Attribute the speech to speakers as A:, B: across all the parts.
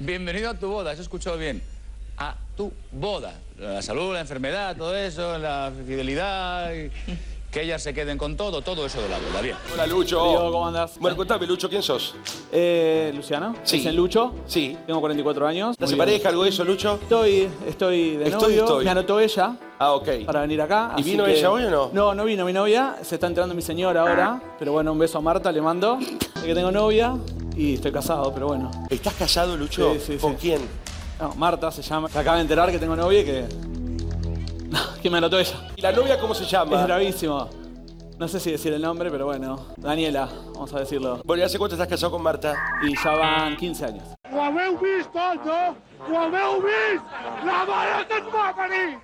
A: Bienvenido a tu boda, has escuchado bien. A tu boda. La salud, la enfermedad, todo eso, la fidelidad, y que ellas se queden con todo eso de la boda. Bien.
B: Hola, Lucho.
C: Diego, ¿cómo andás?
B: Bueno, contame, Lucho, ¿quién sos?
C: Luciano.
B: Sí.
C: ¿Es Lucho?
B: Sí.
C: Tengo 44 años.
B: ¿Estás en pareja, algo de eso, Lucho?
C: Estoy de novio. Me anotó ella.
B: Ah, ok.
C: Para venir acá.
B: ¿Y vino ella hoy o no?
C: No, no vino mi novia. Se está enterando mi señora ahora. Pero bueno, un beso a Marta, le mando. De que tengo novia y estoy casado, pero bueno.
B: ¿Estás casado, Lucho?
C: Sí.
B: ¿Con quién?
C: No, Marta se llama. Se acaba de enterar que tengo novia y que me anotó ella.
B: ¿Y la novia cómo se llama?
C: Es gravísimo. No sé si decir el nombre, pero bueno. Daniela, vamos a decirlo.
B: Bueno, ¿y hace cuánto estás casado con Marta?
C: Y ya van 15 años.
D: Ho haveu vist tots, no? Ho haveu vist? La mare que et va venir!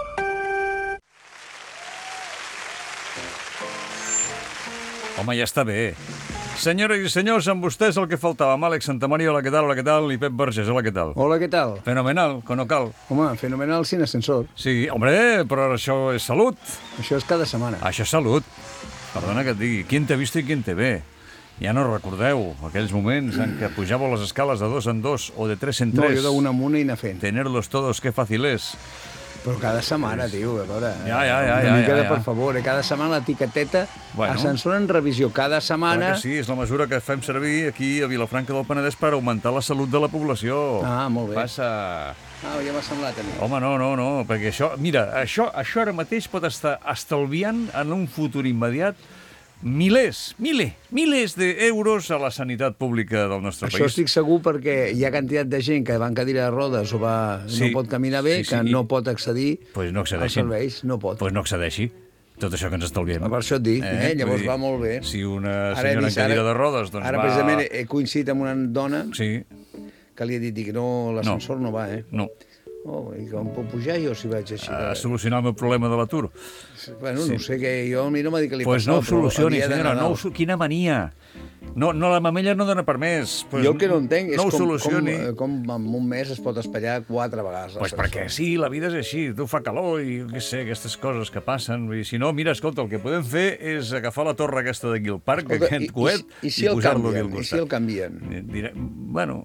E: Home, ja està bé. Senyores i senyors, amb vostès el que faltava. Amb Àlex Santamaria, hola, què tal? Hola, què tal? I Pep Borges, hola, què tal?
F: Hola, ¿qué tal?
E: Fenomenal, que no cal.
F: Home, fenomenal sin ascensor.
E: Sí, hombre, però això és salut.
F: Això és cada setmana.
E: Això és salut. Perdona que et digui, ¿quién te ha visto i quién te ve? Ja no recordeu aquells moments en què pujàveu les escales de 2 en 2 o de 3 en 3.
F: No, jo d'una en una i anar fent.
E: Tenerlos todos, qué fácil és.
F: Però cada setmana, tio, a veure...
E: Ja.
F: Una mica de per favor, cada setmana l'etiqueteta, ascensor en revisió, cada setmana...
E: Clar que sí, és la mesura que fem servir aquí a Vilafranca del Penedès per augmentar la salut de la població.
F: Ah, molt bé.
E: Passa...
F: Ah, ja m'ha semblat a mi.
E: Home, no, perquè això... Mira, això ara mateix pot estar estalviant en un futur immediat milers d'euros a la sanitat pública del nostre país.
F: Això estic segur perquè hi ha quantitat de gent que va en cadira de rodes o no pot caminar bé, que no pot accedir als serveis. No pot.
E: Doncs no accedeixi. Tot això que ens estalviem.
F: Per això et dic, llavors va molt bé.
E: Si una senyora en cadira de rodes doncs
F: ara
E: va...
F: precisament he coincidit amb una dona que li he dit que no, l'ascensor no va,
E: No.
F: Oh, i com puc pujar jo si vaig així?
E: A solucionar el meu problema de l'atur.
F: Bueno, no sé què... Jo a mi no m'ha dit que li
E: passava,
F: passava,
E: no ho solucioni, senyora, quina mania. No, la mamella no dona per més.
F: Jo el que no entenc és
E: com
F: en un mes es pot espellar 4 vegades.
E: Pues perquè sí, la vida és així, tu fa calor i què sé, aquestes coses que passen. I si no, mira, escolta, el que podem fer és agafar la torre aquesta de Guild Park, aquest coet, i posar-lo aquí al costat.
F: I si el canvien?
E: Bueno,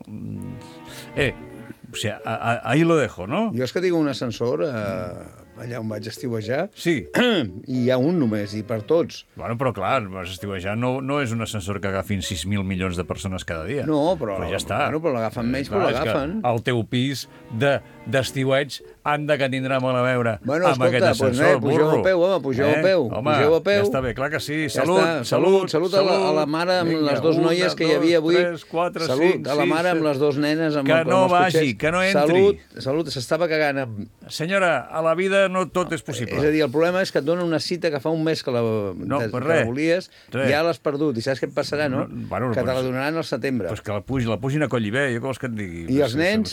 E: o sigui, ahí lo dejo, no?
F: Jo és que tinc un ascensor allà on vaig estiuejar.
E: Sí.
F: I hi ha un només, i per tots.
E: Bueno, però clar, vas estiuejar no és un ascensor que agafin 6.000 milions de persones cada dia.
F: No, però
E: ja està.
F: Bueno, però l'agafen menys, però l'agafen.
E: El teu pis d'estiueig anda que tindrà molt a veure amb aquest ascensor,
F: pugeu a peu, home, pugeu a peu.
E: Home, ja està bé, clar que sí.
F: Salut a la mare amb les 2 noies que hi havia avui.
E: 3, 4,
F: salut a la mare amb les 2 nenes.
E: Que no vagi, que no entri.
F: Salut, s'estava cagant.
E: Senyora, a la vida no tot és possible.
F: És a dir, el problema és que et donen una cita que fa un mes que la volies i ja l'has perdut. I saps què et passarà, no? Que te la donaran al setembre.
E: Doncs que la pugin a Collibè, jo què vols que et digui?
F: I els nens?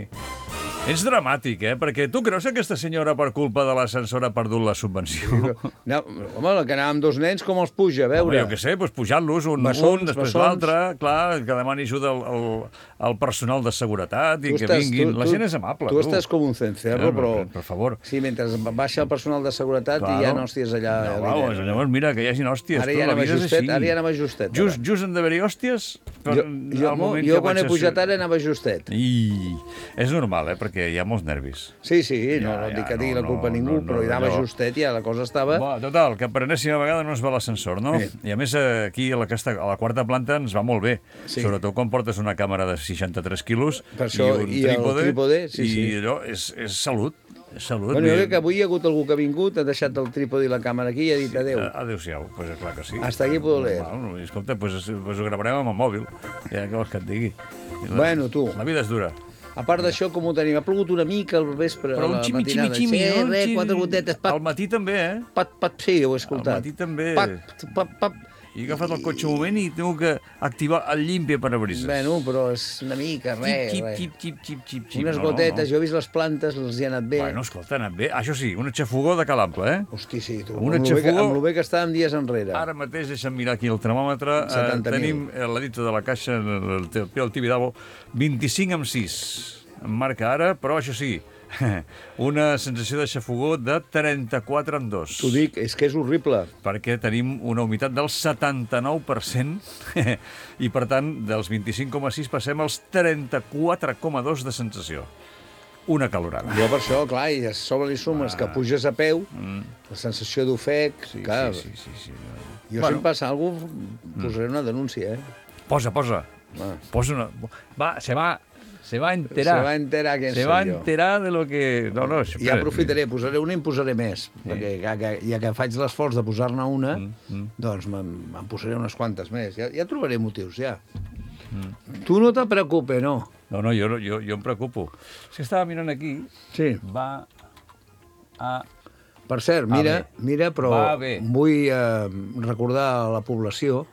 E: És dramàtic, perquè tu creus que aquesta senyora per culpa de l'ascensor ha perdut la subvenció?
F: No, home, que anàvem 2 nens, com els puja, a veure?
E: Jo què sé, pujant-los un després l'altre, clar, que demani ajuda al personal de seguretat i que vinguin. La gent és amable, tu.
F: Tu estàs com un cencerro, però...
E: Per favor.
F: Sí, mentre baixa el personal de seguretat i hi ha hòsties allà.
E: Llavors, mira, que hi hagin hòsties.
F: Ara ja anava justet.
E: Just en d'haver-hi hòsties?
F: Jo quan he pujat ara anava justet.
E: I és normal, perquè hi ha molts nervis.
F: Sí, no dic que digui la culpa a ningú, però hi anava justet i ja la cosa estava...
E: Total, que per enèsima vegada no es va l'ascensor, no? I a més aquí a la 4ª planta ens va molt bé, sobretot quan portes una càmera de 63 quilos i un trípode, i allò és salut.
F: Bueno, jo crec que avui hi ha hagut algú que ha vingut, ha deixat el trípode i la càmera aquí i ha dit adéu.
E: Adéu-siau, doncs clar que sí.
F: Hasta aquí puedo leer.
E: Escolta, doncs ho gravarem amb el mòbil, ja què vols que et digui.
F: Bueno, tu.
E: La vida és dura.
F: A part d'això, com ho tenim? Ha plogut una mica al vespre, a la matinada.
E: Però un ximi,
F: 4 gotetes.
E: Al matí també,
F: Sí, ho he escoltat.
E: Al matí també.
F: Pap.
E: I he agafat el cotxe un moment i tengo que activar el llimpia parabrises.
F: Bueno, però és una mica, res.
E: Xip.
F: Unes gotetes, jo he vist les plantes, els hi ha anat bé.
E: Bueno, escolta, ha anat bé. Això sí, una xafogó de calample,
F: Hosti, sí, tu.
E: Una xafogó...
F: Amb lo bé que estàvem dies enrere.
E: Ara mateix, deixa'm mirar aquí el termòmetre. Tenim la dita de la caixa, el Tibidabo, 25,6. Em marca ara, però això sí, Una sensació de xafogó de 34,2.
F: T'ho dic, és que és horrible.
E: Perquè tenim una humitat del 79% i, per tant, dels 25,6 passem als 34,2 de sensació. Una calorada.
F: Jo per això, clar, i a sobre li sumes que puges a peu, la sensació d'ofec...
E: Sí.
F: Jo si em passa alguna cosa, posaré una denúncia,
E: Posa. Posa una... Se va a enterar.
F: Se va a enterar quién soy yo.
E: Se va a enterar de lo que... No,
F: I aprofitaré, posaré una i en posaré més, perquè ja que faig l'esforç de posar-ne una, doncs me'n posaré unes quantes més. Ja trobaré motius, ja. Tu no te preocupes, no?
E: No, jo em preocupo. És que estava mirant aquí.
F: Sí.
E: Va a...
F: Per cert, mira, però vull recordar a la població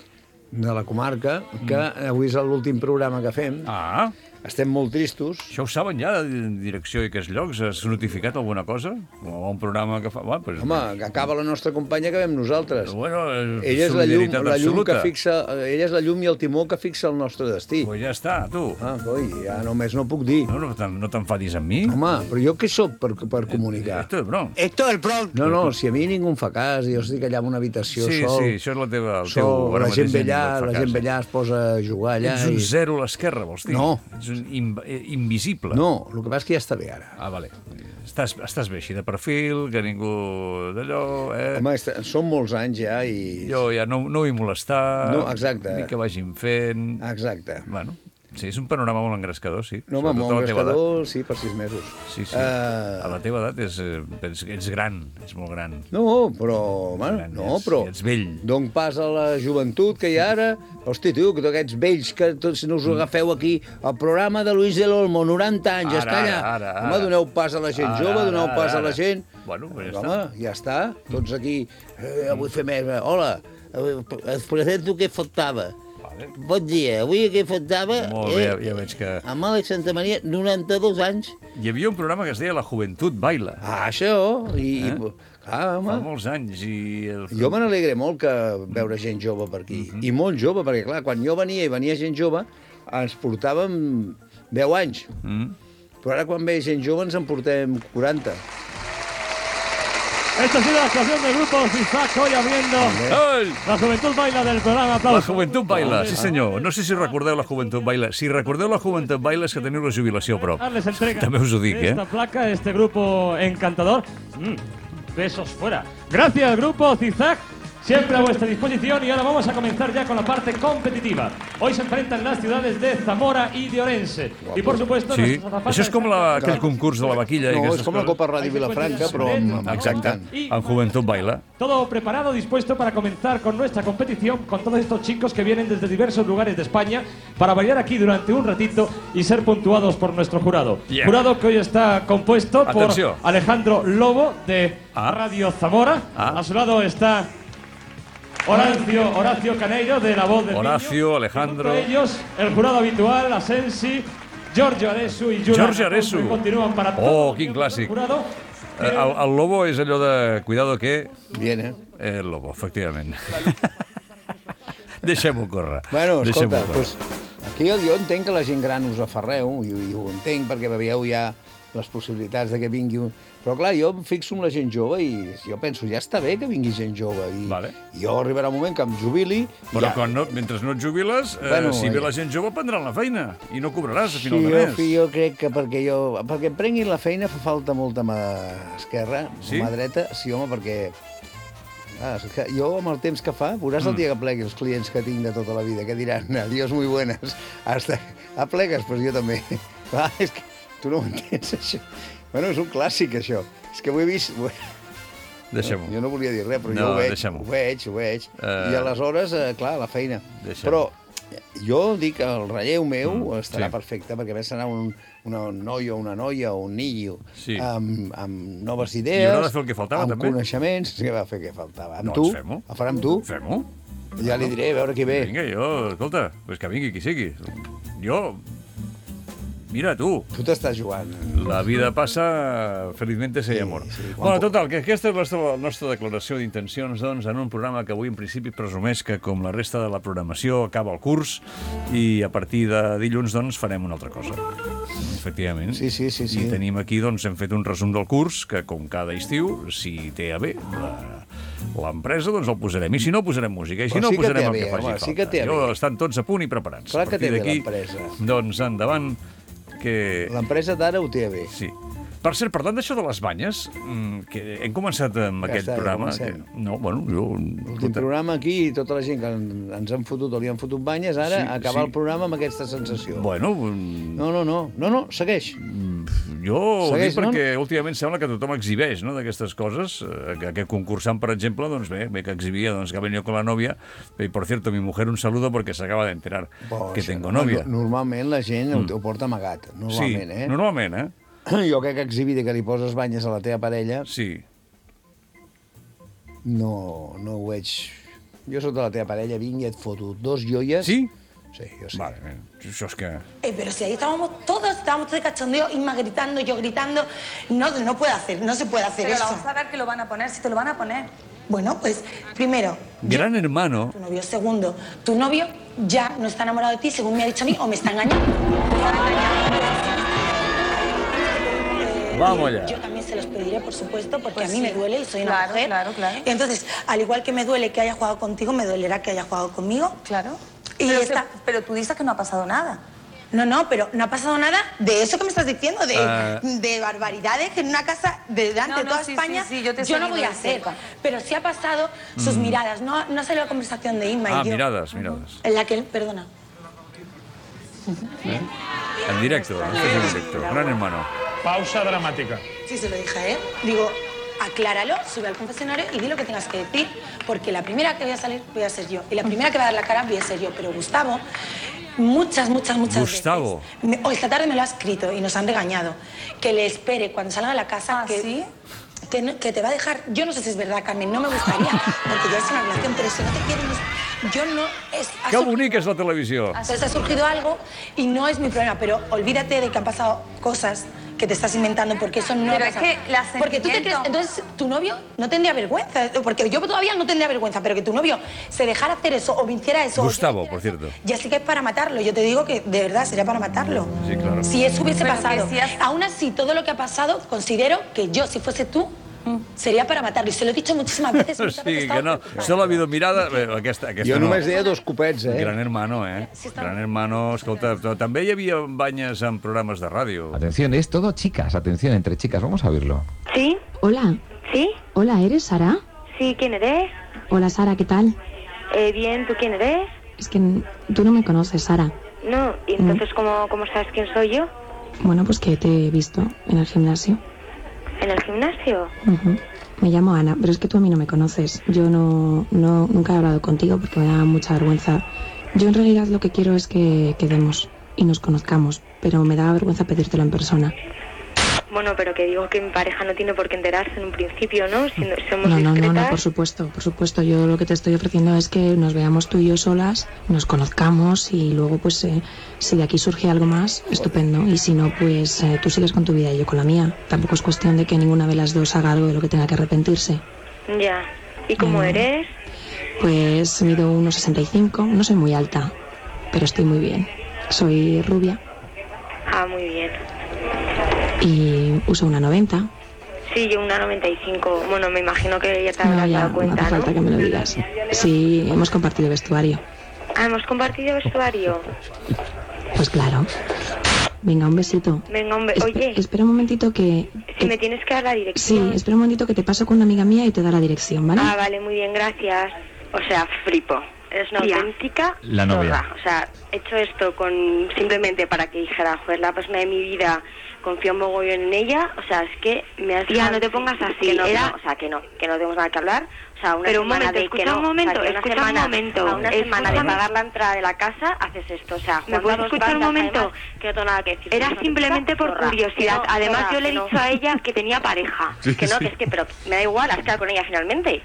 F: de la comarca que avui és l'últim programa que fem. Estem molt tristos.
E: Això ho saben ja, de direcció i aquests llocs? Has notificat alguna cosa? O un programa que fa...
F: Home, que acaba la nostra companya que vam nosaltres.
E: Bueno,
F: ella és la llum que fixa... Ella és la llum i el timó que fixa el nostre destí.
E: Pues ja està, tu.
F: Coi, ja només no puc dir.
E: No t'enfadis amb mi?
F: Home, però jo què sóc per comunicar?
E: Esto es Bronx.
F: Esto es Bronx. No, si a mi ningú em fa cas, jo estic allà en una habitació sol.
E: Sí, això és el
F: teu... La gent ve allà, es posa a jugar allà.
E: Ets un zero a l'esquerra, vols dir?
F: No.
E: Ets un invisible.
F: No, el que passa és que ja està bé ara.
E: Vale. Estàs bé així de perfil, que ningú d'allò...
F: Home, són molts anys ja i...
E: Jo ja no vull molestar...
F: No, exacte.
E: Ni que vagin fent...
F: Exacte.
E: Bueno, sí, és un panorama molt engrescador, sí.
F: No, home, molt engrescador, sí, per 6 mesos.
E: Sí. A la teva edat ets gran, ets molt gran.
F: No, però... però...
E: Ets vell.
F: D'on passa la joventut que hi ha ara... Hosti, tu, que aquests vells que tots no us agafeu aquí al programa de Luis del Olmo, 90 anys, està allà. Home, doneu pas a la gent jove, doneu pas a la gent...
E: Bueno, ja està.
F: Home, ja està. Tots aquí... Avui fem... Hola, us presento què faltava. Bon dia, avui què faltava...
E: Molt bé, ja veig que...
F: Amb Àlex Santamaria, 92 anys.
E: Hi havia un programa que es deia La Juventud Baila.
F: Això, clar, home.
E: Fa molts anys i...
F: Jo me n'alegre molt que veure gent jove per aquí. I molt jove, perquè clar, quan jo venia i venia gent jove, ens portàvem 10 anys. Però ara quan ve gent jove ens en portem 40.
G: Esta ha sido la actuación del grupo Zigzag hoy abriendo La Juventud Baila del programa. Aplausos.
E: La Juventud Baila, sí senyor. No sé si recordeu La Juventud Baila. Si recordeu La Juventud Baila és que teniu la jubilació a prop. També us ho dic,
G: Esta placa, este grupo encantador. Besos fuera. Gracias, grupo Zigzag. Siempre a vuestra disposición y ahora vamos a comenzar ya con la parte competitiva. Hoy se enfrentan las ciudades de Zamora y de Orense. Y por supuesto...
E: Sí, això és com aquell concurs de la vaquilla.
F: No, és com la Copa Ràdio Vilafranca, però
E: exacte, en Juventud Baila.
G: Todo preparado, dispuesto para comenzar con nuestra competición con todos estos chicos que vienen desde diversos lugares de España para bailar aquí durante un ratito y ser puntuados por nuestro jurado. Jurado que hoy está compuesto por Alejandro Lobo de Radio Zamora. A su lado está... Horacio Caneiro, de La Voz del
E: Niño. Alejandro.
G: Ellos, el jurado habitual, Asensi, Giorgio Aresu y Julián.
E: Giorgio Aresu.
G: Continúan para todo
E: quin clàssic. El Lobo és allò de cuidado que...
F: Viene.
E: El Lobo, efectivament. Deixem-ho córrer.
F: Bueno, escolta, doncs, aquí jo entenc que la gent gran us aferreu, i ho entenc, perquè veieu ja les possibilitats de que vingui un... Però clar, jo em fixo en la gent jove i jo penso, ja està bé que vingui gent jove. I jo arribarà un moment que em jubili...
E: Però mentre no et jubiles, si ve la gent jove prendran la feina i no cobraràs a final de mes.
F: Sí, jo crec que perquè em prenguin la feina fa falta molta mà esquerra, mà dreta. Sí, home, perquè... Jo, amb el temps que fa, veuràs el dia que plegui els clients que tinc de tota la vida, que diran, adiós, muy buenas. Plegues? Doncs jo també. Clar, és que tu no ho entens, això. Bueno, és un clàssic, això. És que ho he vist...
E: Deixem-ho.
F: Jo no volia dir res, però jo ho veig. I aleshores, clar, la feina. Però jo dic que el relleu meu estarà perfecte, perquè a més serà una noia o una noia o un nillo amb noves idees,
E: i haurà de fer el que faltava,
F: amb
E: també.
F: Coneixements. Sí, va fer el que faltava. Amb tu? El farà amb tu?
E: Fem-ho.
F: Ja li diré, a veure qui ve.
E: Vinga, escolta, que vingui qui sigui. Jo Mira tu.
F: Tu t'estàs jugant.
E: La vida passa, felizmente se amor. Bueno, total, que aquesta és la nostra declaració d'intencions, doncs, en un programa que avui en principi presumeix que, com la resta de la programació, acaba el curs i a partir de dilluns, doncs, farem una altra cosa. Efectivament.
F: Sí.
E: I tenim aquí, doncs, hem fet un resum del curs que, com cada estiu, si té a bé l'empresa, doncs el posarem. I si no, posarem música. I si no, posarem el que faci falta.
F: Sí que té a bé.
E: Estan tots a punt i preparats.
F: Clar que té a bé l'empresa.
E: Doncs endavant, que...
F: L'empresa d'ara ho té a bé.
E: Sí. Per cert, parlant d'això de les banyes, que hem començat amb aquest programa... No, bueno, jo...
F: L'últim programa aquí, tota la gent que ens han fotut o li han fotut banyes, ara acabar el programa amb aquesta sensació.
E: Bueno...
F: No, segueix.
E: Jo ho dic perquè últimament sembla que tothom exhibeix, no?, d'aquestes coses. Aquest concursant, per exemple, doncs bé que exhibia que ha venido con la novia. Y por cierto, mi mujer un saludo porque se acaba de enterar que tengo novia.
F: Normalment la gent ho porta amagat. Normalment,
E: sí, normalment,
F: Jo crec que exhibir que li poses banyes a la teva parella...
E: Sí.
F: No ho veig... Jo sóc de la teva parella, vinc i et foto 2 joies...
E: Sí?
F: Sí, yo sé.
E: Vale, eso es que...
H: Pero si ahí estábamos todos de cachondeo, Inma gritando, yo gritando. No se puede hacer
I: pero
H: eso.
I: Pero vamos a ver que lo van a poner, si te lo van a poner.
H: Bueno, pues, primero...
E: Gran hermano...
H: Tu novio. Segundo, tu novio ya no está enamorado de ti, según me ha dicho a mí, o me está engañando.
E: Vamos allá.
H: Yo también se los pediré, por supuesto, porque pues a mí me duele y soy una mujer.
I: Claro.
H: Entonces, al igual que me duele que haya jugado contigo, me dolerá que haya jugado conmigo.
I: Claro.
H: Pero
I: tú dices que no ha pasado nada.
H: No, pero no ha pasado nada de eso que me estás diciendo, de barbaridades que en una casa delante de toda España yo no voy a hacer. Pero sí ha pasado sus miradas, no ha salido la conversación de Inma y yo.
E: Miradas.
H: En la que, perdona.
E: En directo, gran hermano.
D: Pausa dramática.
H: Sí, se lo dije a él. Digo, acláralo, sube al confesionario y di lo que tengas que decir, porque la primera que voy a salir voy a ser yo. Y la primera que va a dar la cara voy a ser yo. Pero Gustavo, muchas
E: Gustavo.
H: veces... Hoy esta tarde me lo ha escrito y nos han regañado. Que le espere cuando salga de la casa.
I: ¿Sí?
H: Que te va a dejar... Yo no sé si es verdad, Carmen, no me gustaría, porque ya es una relación, pero si no te quieren... Yo no...
E: Qué bonita es la televisión.
H: Ha surgido algo y no es mi problema, pero olvídate de que han pasado cosas que te estás inventando, porque eso no
I: pero
H: ha pasado.
I: Es que la
H: porque tú te crees... Entonces, tu novio no tendría vergüenza, porque yo todavía no tendría vergüenza, pero que tu novio se dejara hacer eso o me hiciera eso...
E: Gustavo, por cierto.
H: Ya sí que es para matarlo. Yo te digo que de verdad sería para matarlo.
E: Sí, claro.
H: Si eso hubiese pasado. Aún así, todo lo que ha pasado, considero que yo, si fuese tú, seria per matar-lo. I se l'he dit moltíssimes veces.
E: Sí, que no. Solo ha habido mirada... Aquesta
F: jo només deia 2 copets,
E: Gran hermano, Gran hermano. Escolta, també hi havia banyes en programes de ràdio.
J: Atención, es todo chicas. Atención, entre chicas. Vamos a verlo.
K: ¿Sí?
L: Hola.
K: ¿Sí?
L: Hola, ¿eres Sara?
K: Sí, ¿quién eres?
L: Hola, Sara, ¿qué tal?
K: Bien, ¿tú quién eres?
L: Es que tú no me conoces, Sara.
K: No, ¿y entonces cómo sabes quién soy yo?
L: Bueno, pues que te he visto en el gimnasio.
K: ¿En el gimnasio?
L: Me llamo Ana, pero es que tú a mí no me conoces. Yo nunca he hablado contigo porque me da mucha vergüenza. Yo en realidad lo que quiero es que quedemos y nos conozcamos, pero me da vergüenza pedírtelo en persona.
K: Bueno, pero que digo que mi pareja no tiene por qué enterarse en un principio, ¿no? Si somos discretas...
L: No, por supuesto. Yo lo que te estoy ofreciendo es que nos veamos tú y yo solas, nos conozcamos y luego, pues, si de aquí surge algo más, estupendo. Y si no, pues, tú sigues con tu vida y yo con la mía. Tampoco es cuestión de que ninguna de las dos haga algo de lo que tenga que arrepentirse.
K: Ya. ¿Y cómo eres?
L: Pues mido 1,65, no soy muy alta, pero estoy muy bien. Soy rubia.
K: Ah, muy bien.
L: Y uso una 90.
K: Sí, yo una 95. Bueno, me imagino que ya te habrás dado cuenta,
L: no hace falta que me lo digas. Sí, hemos compartido vestuario.
K: Ah, ¿hemos compartido vestuario?
L: Pues claro. Venga, un besito.
K: Venga, oye.
L: Espera un momentito que...
K: Si me tienes que dar la dirección.
L: Sí, espera un momentito que te paso con una amiga mía y te da la dirección, ¿vale?
K: Ah, vale, muy bien, gracias. O sea, flipo. Es una auténtica
J: la novia.
K: Zorra. O sea, he hecho esto simplemente para que dijera, joder, la persona de mi vida... Confío mogollón en ella, o sea, es que me has...
I: Tía, no te pongas así,
K: que no tenemos nada que hablar, o sea, una
I: pero
K: semana de que no...
I: un momento,
K: A una semana de pagar la entrada de la casa, haces esto, o sea...
I: ¿Me puedes escuchar un momento?
K: Además, que no tengo nada que decir.
I: Era simplemente por curiosidad, además yo le he dicho a ella que tenía pareja.
K: Que no, que es que, pero me da igual, has quedado con ella finalmente.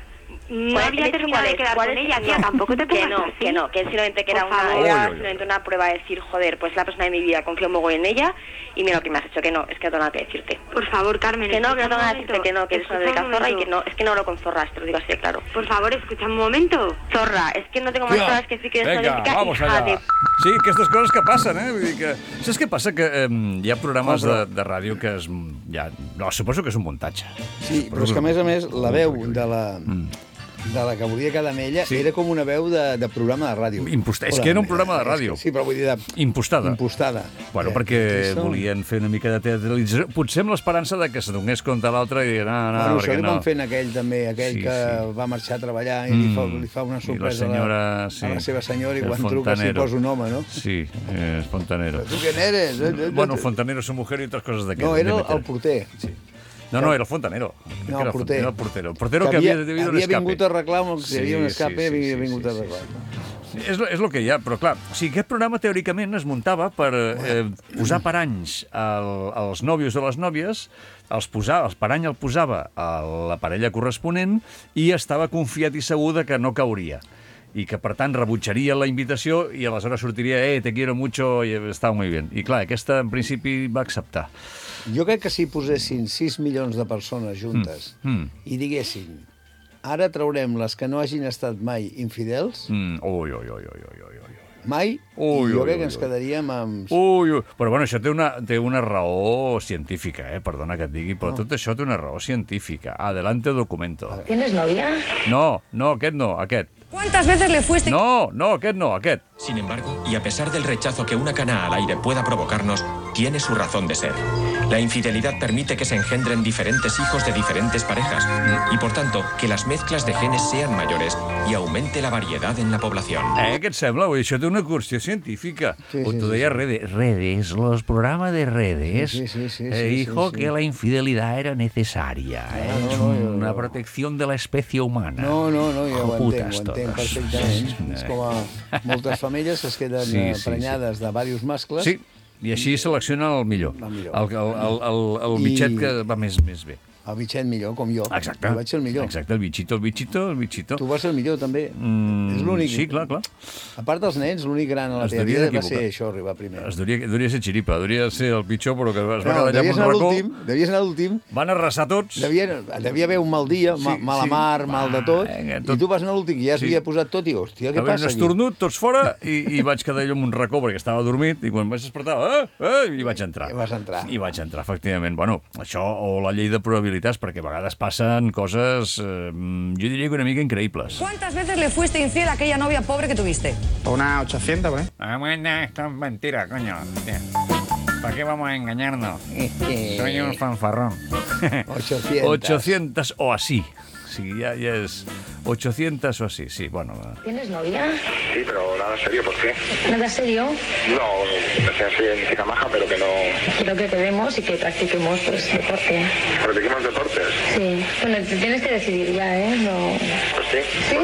I: No había terminado de quedar con ella, tía, tampoco te pongas así.
K: Que él simplemente que era simplemente una prueba de decir, joder, pues la persona de mi vida, confío un poco en ella, y mira lo que me has hecho, que no, es que no tengo nada que decirte.
I: Por favor, Carmen,
K: que no tengo nada que decirte, que eres una auténtica zorra y que no, es que no hablo con zorras, te lo digo así de claro.
I: Por favor, escucha un momento.
K: Zorra, es que no tengo más cosas que decir que eres una auténtica hija de...
E: Sí, aquestes coses que passen, Vull dir que... Saps què passa? Que hi ha programes de ràdio que és... No, suposo que és un muntatge.
F: Sí, però és que a més, la veu de la que volia quedar amb ella era com una veu de programa de ràdio.
E: És que era un programa de ràdio.
F: Sí, però vull dir...
E: Impostada. Bueno, perquè
F: Això...
E: volien fer una mica de teatralització. Potser amb l'esperança de que se donés compte l'altre i no,
F: bueno,
E: perquè
F: això li
E: no.
F: van fent aquell també, que va marxar a treballar i li fa una sorpresa a la seva senyora i quan truca s'hi posa un home, no?
E: Sí, és Fontanero.
F: Tu què eres?
E: Bueno, Fontanero, su mujer i altres coses d'aquest.
F: No, era el porter.
E: Sí. No, era el Fontanero.
F: No, el porter.
E: Era el portero. El portero que havia debido un escape.
F: Havia vingut a arreglar, si hi havia un escape, havia vingut a arreglar.
E: És el que hi ha, però clar, aquest programa teòricament es muntava per posar paranys als nòvios o les nòvies, el parany el posava a la parella corresponent i estava confiat i segur que no cauria. I que, per tant, rebutjaria la invitació i aleshores sortiria te quiero mucho i estava muy bien. I clar, aquesta en principi va acceptar.
F: Jo crec que si posessin 6 milions de persones juntes i diguessin ara traurem les que no hagin estat mai infidels, mai, i jo crec que ens quedaríem amb...
E: Però bueno, això té una raó científica, perdona que et digui, però tot això té una raó científica. Adelante documento.
L: ¿Tienes novia?
E: No, aquest no, aquest.
L: ¿Cuántas veces le fuiste...?
E: No, aquest no, aquest.
M: Sin embargo, y a pesar del rechazo que una cana al aire pueda provocarnos, tiene su razón de ser. La infidelidad permite que se engendren diferentes hijos de diferentes parejas y, por tanto, que las mezclas de genes sean mayores y aumente la variedad en la población.
E: Què et sembla? Això té una qüestió científica. Tu deies redes, los programas de redes dijo que la infidelidad era necesaria. Es una protección de la especie humana.
F: No, jo ho entenc perfectament. És com a moltes famílies que es queden prenyades de diversos mascles.
E: Sí, i així seleccionen el millor. El bitxet que va més bé.
F: El bitxet millor, com jo.
E: Exacte.
F: Jo vaig ser el millor.
E: Exacte, el bitxito.
F: Tu vas ser el millor, també. És l'únic.
E: Sí, clar.
F: A part dels nens, l'únic gran a la teva vida va ser això, arribar primer.
E: Devia ser xiripa, devia ser el pitjor, però que es va quedar allà amb un racó.
F: Devies anar a l'últim.
E: Van arrasar tots.
F: Devia haver un mal dia, mala mar, mal de tot, i tu vas anar a l'últim, que ja s'havia posat tot, i hòstia, què passa aquí?
E: Un esternut, tots fora, i vaig quedar allò amb un racó, perquè estava dormit, i quan vaig despertar, i vaig entrar. I vaig entrar, efectivament. Bueno, això, o la llei de probabilitats, perquè a vegades passen coses, yo diría que una mica increíbles.
L: ¿Cuántas veces le fuiste infiel a aquella novia pobre que tuviste?
N: Una 800, ¿eh?
E: Bueno, esto es mentira, coño. ¿Para qué vamos a engañarnos? Soy un fanfarrón. 800 o así. Sí, ya es 800 o así, sí, bueno.
L: ¿Tienes novia?
N: Sí, pero nada serio, ¿por qué?
L: ¿Nada serio?
N: No, me sé chica maja, pero que no...
L: Quiero que quedemos y que practiquemos deporte.
N: ¿Practiquemos deportes?
L: Sí. Bueno, te tienes que decidir ya, ¿eh? No...
N: Pues sí.
L: ¿Sí?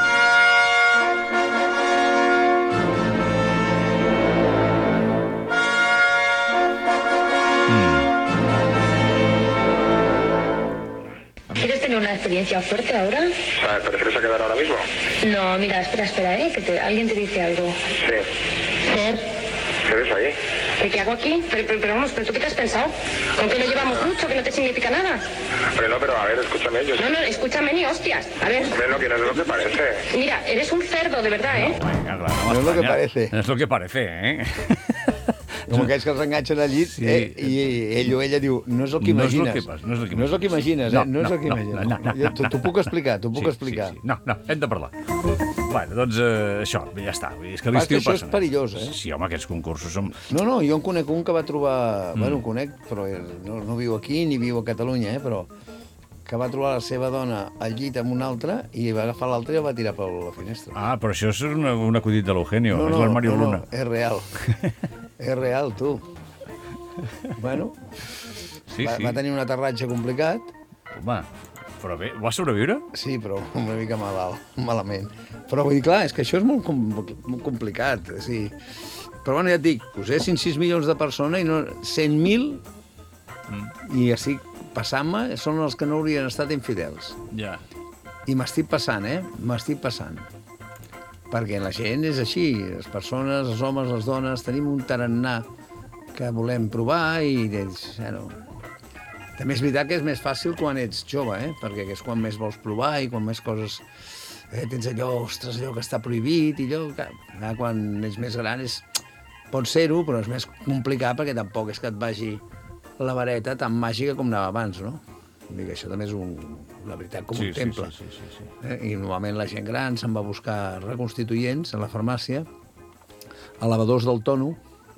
L: ¿Quieres tener una experiencia fuerte ahora?
N: ¿Te refieres a quedar ahora mismo?
L: No, mira, espera, que alguien te dice algo.
N: Sí.
L: ¿Qué
N: ves ahí?
L: ¿Qué hago aquí? Pero vamos, ¿tú qué te has pensado? ¿Con que no llevamos mucho, que no te significa nada?
N: Pero a ver, escúchame.
L: No, escúchame ni hostias. A ver.
N: Hombre, no, que no es lo que parece.
L: Mira, eres un cerdo, de verdad, ¿eh?
F: No es lo que parece.
E: No es lo que parece, ¿eh?
F: Com aquells que els enganxen al llit i ell o ella diu, no és el que imagines.
E: No és el que imagines,
F: No és el que imagines. T'ho puc explicar,
E: Sí. No, hem de parlar. Bueno, doncs això, ja està. És que l'estiu
F: això és perillós, eh?
E: Sí, home, aquests concursos són...
F: No, jo en conec un que va trobar... Bueno, conec, però no viu aquí ni viu a Catalunya, però que va trobar la seva dona al llit amb una altra i va agafar l'altra i el va tirar per la finestra.
E: Ah, però això és un acudit de l'Eugenio, és l'armari Luna.
F: No, és real. És real, tu. Bueno, va tenir un aterratge complicat.
E: Home, però bé, va sobreviure?
F: Sí, però una mica malament. Però vull dir, clar, és que això és molt complicat. Sí. Però bueno, ja et dic, posessin 6 milions de persones i no 100.000 i així passant-me són els que no haurien estat infidels.
E: Ja.
F: I m'estic passant, m'estic passant. Perquè la gent és així, les persones, els homes, les dones, tenim un tarannà que volem provar i... Bueno, també és veritat que és més fàcil quan ets jove, perquè és quan més vols provar i quan més coses... tens allò, ostres, allò que està prohibit i allò... Quan ets més gran pot ser-ho, però és més complicat perquè tampoc és que et vagi la vareta tan màgica com anava abans, no? Vull dir que això també és la veritat com un temple.
E: Sí.
F: I normalment la gent gran se'n va a buscar reconstituents a la farmàcia, elevadors del tono,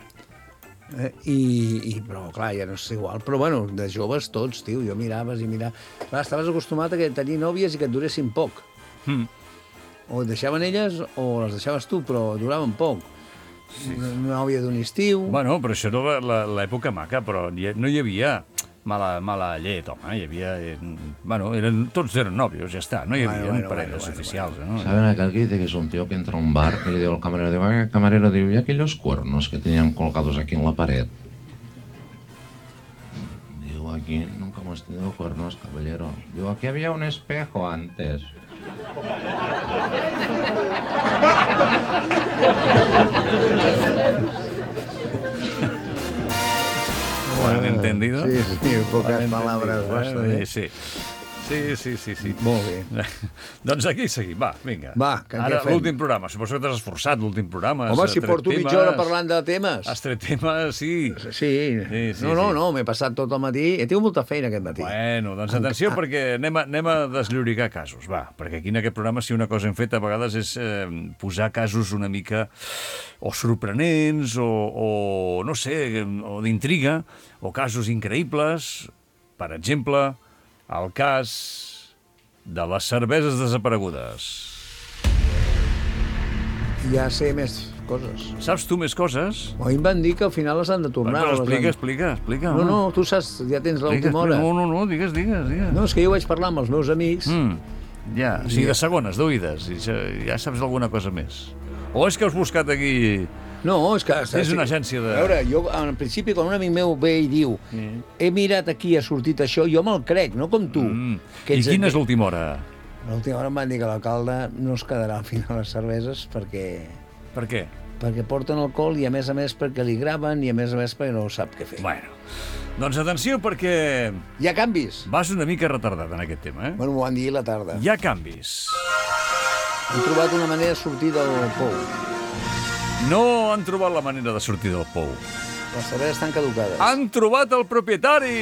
F: però clar, ja no és igual. Però bueno, de joves tots, tio, jo miraves i miraves. Clar, estaves acostumat a tenir nòvies i que et duressin poc. O et deixaven elles o les deixaves tu, però duraven poc. Una nòvia d'un estiu...
E: Bueno, però això era l'època maca, però no hi havia mala llet, home. Hi havia... Bueno, tots eren nòvios, ja està. No hi havia parelles oficials, ¿no?
O: ¿Saben aquel que dice que es un tío que entra a un bar y le digo al camarero, el camarero digo, ¿y aquellos cuernos que tenían colgados aquí en la pared? Digo, aquí nunca hemos tenido cuernos, caballero. Digo, aquí había un espejo antes.
E: ¿Han entendido?
F: Sí, pocas palabras bastan.
E: Sí.
F: Molt bé.
E: Doncs aquí seguim, va, vinga.
F: Va, que
E: ara l'últim programa, suposo que t'has esforçat l'últim programa.
F: Home, si porto mitja hora parlant de temes.
E: Has tret temes, sí.
F: Sí. No, m'he passat tot el matí. He tingut molta feina aquest matí.
E: Bueno, doncs atenció, perquè anem a desllorigar casos, va. Perquè aquí en aquest programa, si una cosa hem fet a vegades és posar casos una mica o sorprenents o no sé, o d'intriga, o casos increïbles. Per exemple, el cas de les cerveses desaparegudes.
F: Ja sé més coses.
E: Saps tu més coses?
F: A mi em van dir que al final les han de tornar.
E: Però explica.
F: No, tu saps, ja tens l'última hora.
E: No, digues.
F: No, és que jo vaig parlar amb els meus amics.
E: Ja, o sigui, de segones, d'oïdes. Ja saps alguna cosa més. O és que has buscat aquí...
F: No, és que...
E: És una agència de...
F: A veure, jo, en principi, quan un amic meu ve i diu he mirat aquí, ha sortit això, jo me'l crec, no com tu.
E: I quina és l'última hora?
F: L'última hora em van dir que l'alcalde no es quedarà al final les cerveses perquè...
E: Per què?
F: Perquè porten alcohol i, a més, perquè li graven i, a més perquè no sap què fer.
E: Bueno, doncs atenció perquè...
F: Hi ha canvis.
E: Vas una mica retardat en aquest tema,
F: Bueno, m'ho van dir a la tarda.
E: Hi ha canvis.
F: Hem trobat una manera de sortir del pou.
E: No han trobat la manera de sortir del pou.
F: Les cerveses estan caducades.
E: Han trobat el propietari!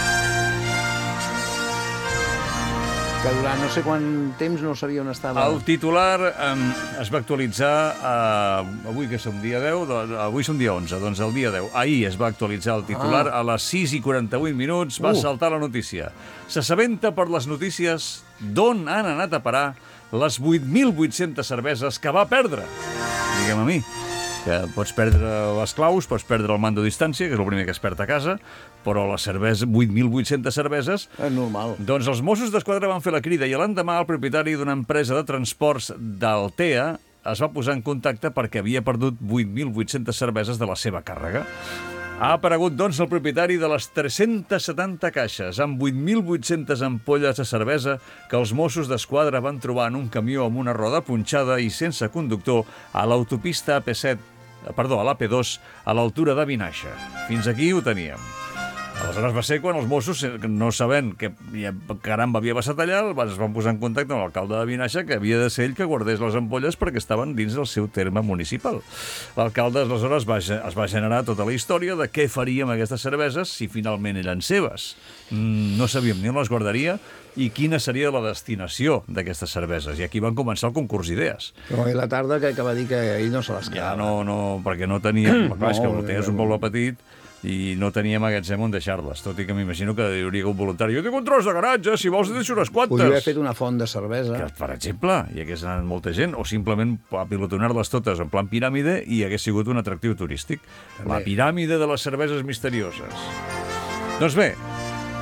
F: Que durant no sé quant temps no sabia on estava.
E: El titular es va actualitzar avui, que som dia 10, avui som dia 11, doncs el dia 10. Ahir es va actualitzar el titular, a les 6:48 minuts va saltar la notícia. S'assabenta per les notícies d'on han anat a parar les 8.800 cerveses que va perdre. Digue'm a mi, que pots perdre les claus, pots perdre el mando a distància, que és el primer que es perd a casa, però les 8.800 cerveses...
F: És normal.
E: Doncs els Mossos d'Esquadra van fer la crida i l'endemà el propietari d'una empresa de transports d'Altea es va posar en contacte perquè havia perdut 8.800 cerveses de la seva càrrega. Ha aparegut, doncs, el propietari de les 370 caixes amb 8.800 ampolles de cervesa que els Mossos d'Esquadra van trobar en un camió amb una roda punxada i sense conductor a l'autopista a l'AP2, a l'altura de Vinaixa. Fins aquí ho teníem. Aleshores va ser quan els Mossos, no sabent que caramba havia passat allà, es van posar en contacte amb l'alcalde de Vinaixa, que havia de ser ell que guardés les ampolles perquè estaven dins del seu terme municipal. L'alcalde aleshores es va generar tota la història de què faria amb aquestes cerveses si finalment eren seves. No sabíem ni on les guardaria i quina seria la destinació d'aquestes cerveses. I aquí van començar el concurs d'idees.
F: Però ahir a la tarda que va dir que ell no se les quedava.
E: Ja no, perquè no tenia... Clar, és que Ortega és un poble petit i no teníem magatzem on deixar-les, tot i que m'imagino que hi hauria un voluntari. Jo tinc un tros de garatge, si vols et deixo unes quantes.
F: Podria haver fet una font de cervesa.
E: Que, per exemple, hi hagués anat molta gent, o simplement pilotonar-les totes en plan piràmide i hagués sigut un atractiu turístic. La piràmide de les cerveses misterioses. Doncs bé,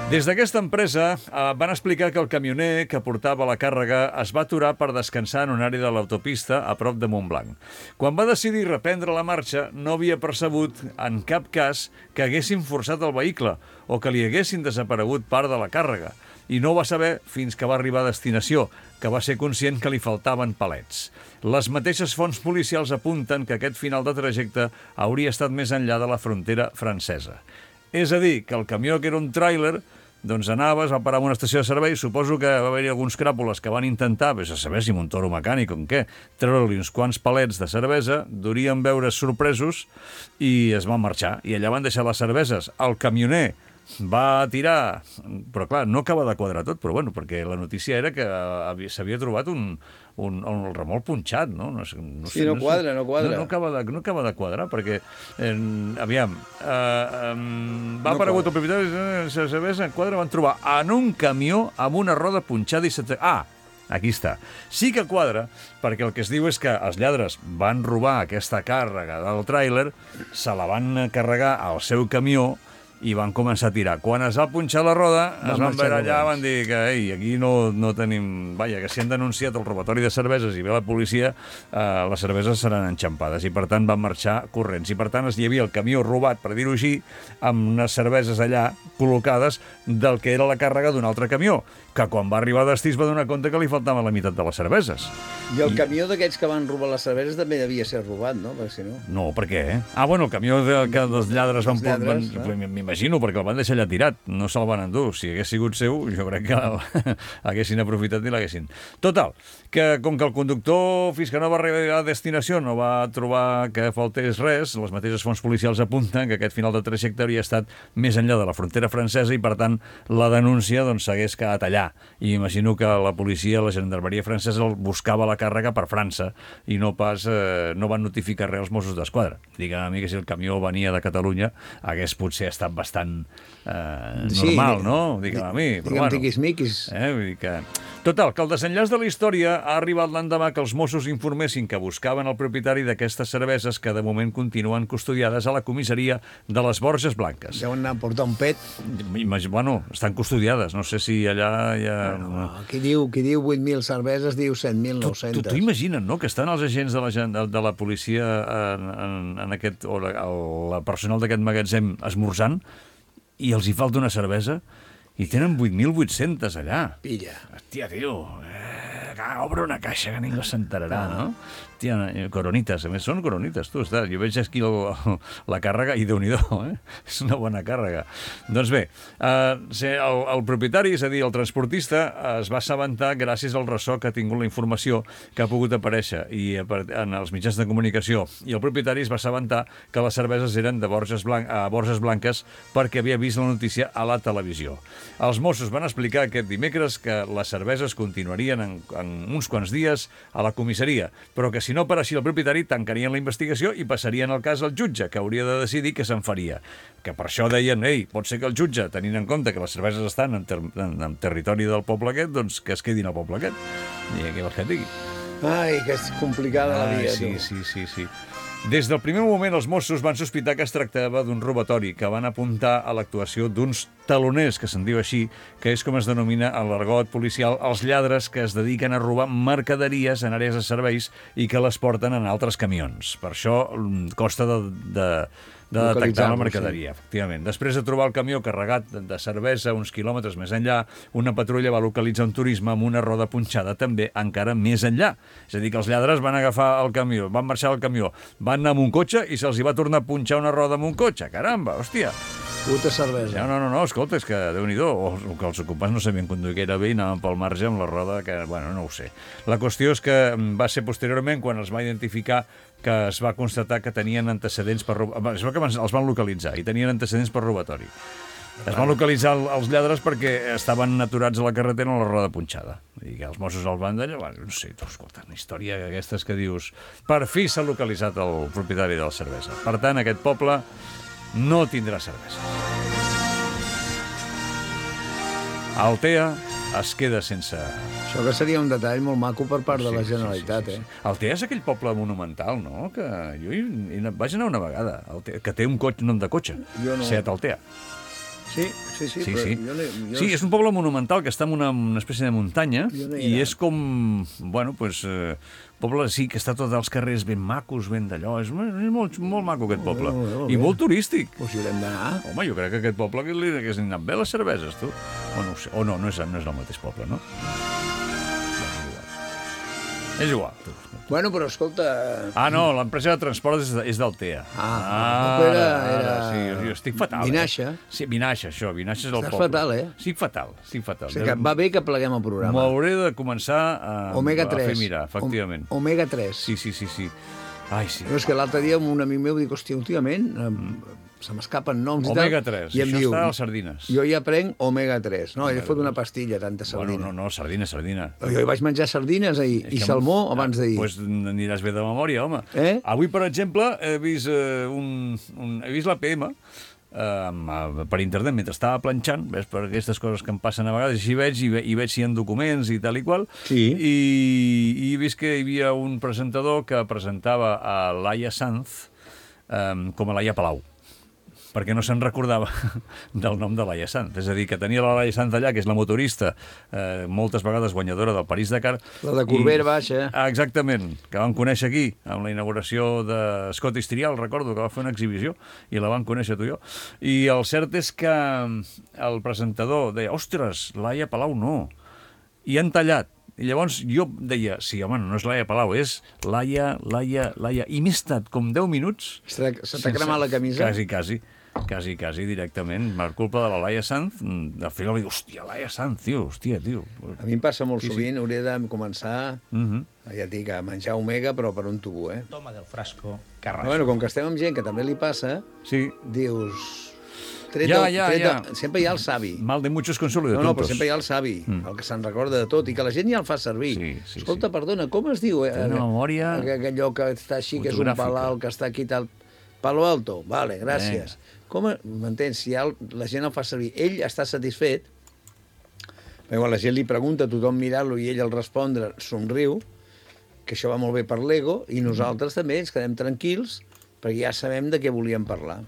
E: Des d'aquesta empresa van explicar que el camioner que portava la càrrega es va aturar per descansar en un àrea de l'autopista a prop de Montblanc. Quan va decidir reprendre la marxa, no havia percebut en cap cas que haguessin forçat el vehicle o que li haguessin desaparegut part de la càrrega. I no ho va saber fins que va arribar a destinació, que va ser conscient que li faltaven palets. Les mateixes fonts policials apunten que aquest final de trajecte hauria estat més enllà de la frontera francesa. És a dir, que el camió, que era un tràiler, doncs anava, es va parar en una estació de servei, suposo que va haver-hi alguns cràpules que van intentar, vés a saber si amb un toro mecànic o en què, treure-li uns quants palets de cervesa, durien veure sorpresos i es van marxar. I allà van deixar les cerveses. El camioner va tirar, però clar, no acaba de quadrar tot, però bueno, perquè la notícia era que s'havia trobat un remolc punxat, no? No
F: quadra.
E: No acaba de quadrar, perquè, aviam, va aparegut el propietari de la cervesa, en quadra van trobar en un camió amb una roda punxada i aquí està. Sí que quadra, perquè el que es diu és que els lladres van robar aquesta càrrega del tràiler, se la van carregar al seu camió i van començar a tirar. Quan es va punxar la roda, es van veure allà, van dir que aquí no tenim... Vaja, que si han denunciat el robatori de cerveses i ve la policia, les cerveses seran enxampades i per tant van marxar corrents. I per tant hi havia el camió robat, per dir-ho així, amb unes cerveses allà col·locades del que era la càrrega d'un altre camió, que quan va arribar a destí es va donar compte que li faltava la meitat de les cerveses.
F: I el camió d'aquests que van robar les cerveses també devia ser robat, no? Perquè si no...
E: No, per què? Bueno, el camió que els lladres van... M'imagino, perquè el van deixar allà tirat, no se'l van endur. Si hagués sigut seu, jo crec que haguessin aprofitat i l'haguessin. Total, que com que el conductor, fins que no va arribar a destinació, no va trobar que faltés res, les mateixes fonts policials apunten que aquest final de trajecte hauria estat més enllà de la frontera francesa i, per tant, la denúncia s'hagués quedat allà. I imagino que la policia, la gendarmeria francesa, buscava la càrrega per França i no van notificar res als Mossos d'Esquadra. Digue'm a mi que si el camió venia de Catalunya hagués potser estat bastant normal, no? Digue'm a mi.
F: Digue'm tiquis-miquis.
E: Vull dir que... Total, que el desenllaç de la història ha arribat l'endemà que els Mossos informessin que buscaven el propietari d'aquestes cerveses que de moment continuen custodiades a la comissaria de les Borges Blanques.
F: Ja van anar a portar un pet.
E: Bueno, estan custodiades, no sé si allà hi ha...
F: Qui diu 8.000 cerveses diu 7.900.
E: Tu imagina't, no?, que estan els agents de la policia en aquest, o la personal d'aquest magatzem esmorzant i els hi falta una cervesa i tenen 8.800 allà.
F: Pilla.
E: Hòstia, tio, obre una caixa que ningú s'enterarà, no? Tia, coronites, a més són coronites, tu, està. Jo veig aquí la càrrega i Déu-n'hi-do, és una bona càrrega. Doncs bé, el propietari, és a dir, el transportista, es va assabentar gràcies al ressò que ha tingut la informació que ha pogut aparèixer en els mitjans de comunicació, i el propietari es va assabentar que les cerveses eren de Borges Blanques perquè havia vist la notícia a la televisió. Els Mossos van explicar aquest dimecres que les cerveses continuarien en uns quants dies a la comissaria, però que si no apareixia el propietari tancarien la investigació i passarien el cas al jutge, que hauria de decidir què se'n faria. Que per això deien, pot ser que el jutge, tenint en compte que les cerveses estan en territori del poble aquest, doncs que es quedin al poble aquest. I què vols que et digui?
F: Ai, que és complicada la vida.
E: Sí. Des del primer moment, els Mossos van sospitar que es tractava d'un robatori, que van apuntar a l'actuació d'uns taloners, que se'n diu així, que és com es denomina a l'argot policial els lladres que es dediquen a robar mercaderies en àrees de serveis i que les porten en altres camions. Per això costa de detectar la mercaderia, efectivament. Després de trobar el camió carregat de cervesa uns quilòmetres més enllà, una patrulla va localitzar un turisme amb una roda punxada també encara més enllà. És a dir, que els lladres van agafar el camió, van marxar al camió, van anar amb un cotxe i se'ls hi va tornar a punxar una roda amb un cotxe. Caramba, hòstia!
F: Puta cervesa.
E: No, escolta, és que Déu-n'hi-do, o que els ocupants no sabien conduir gaire bé i anaven pel marge amb la roda, que, bueno, no ho sé. La qüestió és que va ser posteriorment quan els va identificar que es va constatar que tenien antecedents per robatori. Es veu que els van localitzar i tenien antecedents per robatori. Es van localitzar els lladres perquè estaven aturats a la carretera amb la roda punxada. I que els Mossos els van d'allà, no sé, tu, escolta, una història d'aquestes que dius per fi s'ha localitzat el propietari de la cervesa. Per tant, aquest poble no tindrà cervesa. Altea es queda sense...
F: Això que seria un detall molt maco per part de la Generalitat,
E: sí. Altea és aquell poble monumental, no? Que jo vaig anar una vegada, que té un nom de cotxe.
F: Jo no.
E: Seat Altea.
F: Sí.
E: Sí, és un poble monumental que està en una espècie de muntanya i és com, bueno, pues, poble, sí, que està tots els carrers ben macos, ben d'allò. És molt maco aquest poble. I molt turístic.
F: Doncs hi haurem d'anar.
E: Home, jo crec que aquest poble que li hagués anat bé les cerveses, tu. O no ho sé. O no és el mateix poble, no? És igual.
F: Bueno, però escolta...
E: Ah, no, l'empresa de transport és d'Altea.
F: Era...
E: Sí, jo estic fatal.
F: Vinaixa.
E: Sí, Vinaixa, això. Vinaixa és el poble.
F: Estàs fatal, eh?
E: Estic fatal.
F: O sigui que va bé que pleguem el programa.
E: M'hauré de començar a fer mirar, efectivament.
F: Omega 3.
E: Sí. Ai, sí.
F: Però és que l'altre dia un amic meu dic, hòstia, últimament se m'escapen noms i tal.
E: Omega 3, i això està a les sardines.
F: Jo ja prenc Omega 3. No, ell fot una pastilla, tanta sardina.
E: No, sardina.
F: Jo hi vaig menjar sardines ahir, i salmó abans d'ahir.
E: Doncs aniràs bé de memòria, home. Avui, per exemple, he vist la PM per internet mentre estava planxant, ves, per aquestes coses que em passen a vegades, i veig si hi ha documents i tal i qual, i he vist que hi havia un presentador que presentava a Laia Sanz com a Laia Palau, perquè no se'n recordava del nom de Laia Sanz. És a dir, que tenia la Laia Sanz allà, que és la motorista, moltes vegades guanyadora del París-Dakar.
F: La de Corbera baixa.
E: Exactament, que vam conèixer aquí, amb la inauguració de Scottish Trial, recordo que va fer una exhibició, i la vam conèixer tu i jo. I el cert és que el presentador deia, ostres, Laia Palau no. I han tallat. I llavors jo deia, sí, home, no és Laia Palau, és Laia. I m'he estat com 10 minuts...
F: Se t'ha cremat la camisa?
E: Quasi, directament. Per culpa de la Laia Sanz, al final vaig dir, hòstia, Laia Sanz, tio.
F: A mi em passa molt sovint, hauria de començar, ja et dic, a menjar omega, però per un tubo, eh?
P: Toma del frasco,
F: carrasco. Bueno, com que estem amb gent que també li passa, dius... Sempre hi ha el savi.
E: Mal de muchos consuelo de tontos.
F: No, però sempre hi ha el savi, el que se'n recorda de tot, i que la gent ja el fa servir. Escolta, perdona, com es diu?
E: Una memòria...
F: Allò que està així, que és un palau, que està aquí tal... Palo Alto, vale, gràcies. M'entens? Si la gent el fa servir, ell està satisfet, perquè quan la gent li pregunta, tothom mirant-lo i ell al respondre somriu, que això va molt bé per l'ego, i nosaltres també ens quedem tranquils, perquè ja sabem de què volíem parlar.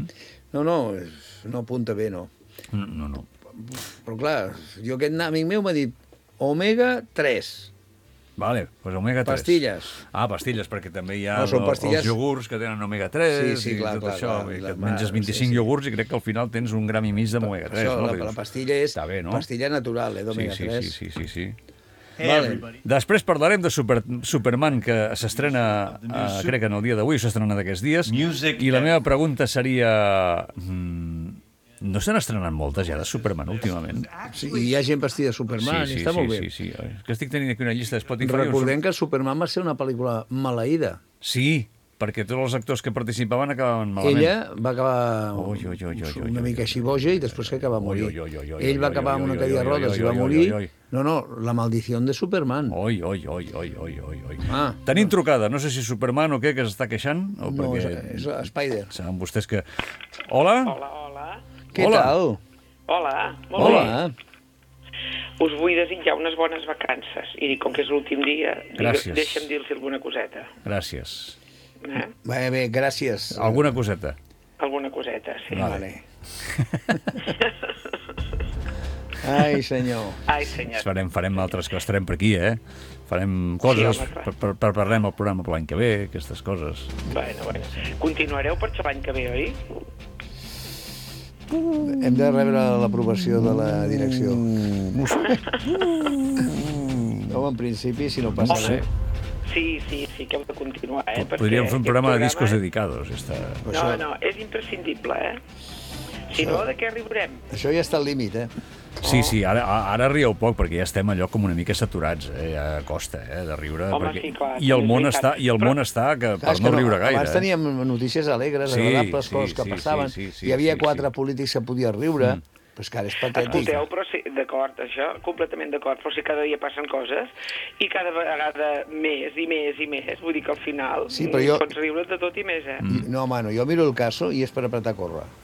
F: No apunta bé, no.
E: No.
F: Però clar, aquest amic meu m'ha dit Omega 3.
E: Vale, doncs omega 3.
F: Pastilles.
E: Pastilles, perquè també hi ha els iogurts que tenen omega 3 i tot això. Que et menges 25 iogurts i crec que al final tens 1,5 grams d'omega 3.
F: Això, la pastilla és pastilla natural, d'omega 3.
E: Sí. Després parlarem de Superman, que s'estrena, crec, en el dia d'avui, s'estrena d'aquests dies, i la meva pregunta seria... No s'han estrenat moltes ja de Superman últimament?
F: Sí, hi ha gent vestida de Superman, i està molt bé.
E: Sí. Que estic tenint aquí una llista de Spotify.
F: Recordem que Superman va ser una pel·lícula maleïda.
E: Sí, perquè tots els actors que participaven acabaven malament.
F: Ella va acabar una mica així boja i després que va morir. Ell va acabar amb una cadira de rodes i va morir. No, la maldició de Superman.
E: Tenim trucada, no sé si Superman o què, que s'està queixant.
F: No, és Spider.
E: Saben vostès que... Hola?
F: Què tal?
Q: Hola. Us vull desitjar unes bones vacances. I com que és l'últim dia, deixa'm dir-los alguna coseta.
E: Gràcies.
F: Bé, gràcies.
E: Alguna coseta?
Q: Alguna coseta, sí.
F: Vale. Ai, senyor.
E: Farem altres coses, estarem per aquí, Farem coses, prepararem el programa per l'any que ve, aquestes coses.
Q: Bueno. Continuareu per l'any que ve, oi?
F: Hem de rebre l'aprovació de la direcció. No, en principi, si no passa res.
Q: Sí, que heu de continuar,
E: Podríem fer un programa de discos dedicados.
Q: No, és imprescindible, Si no, de què riurem?
F: Això ja està al límit,
E: Sí, ara rieu poc, perquè ja estem allò com una mica saturats, ja costa, de riure.
Q: Home, sí, clar.
E: I el món està que per no riure gaire.
F: Abans teníem notícies alegres, agradables, coses que passaven. Hi havia 4 polítics que podien riure, però és que ara és patètic.
Q: Escolteu, però sí, d'acord, això, completament d'acord, però si cada dia passen coses i cada vegada més i més i més, vull dir que al final pots riure de tot i més,
F: No, mano, jo miro el caso i és per apretar a córrer.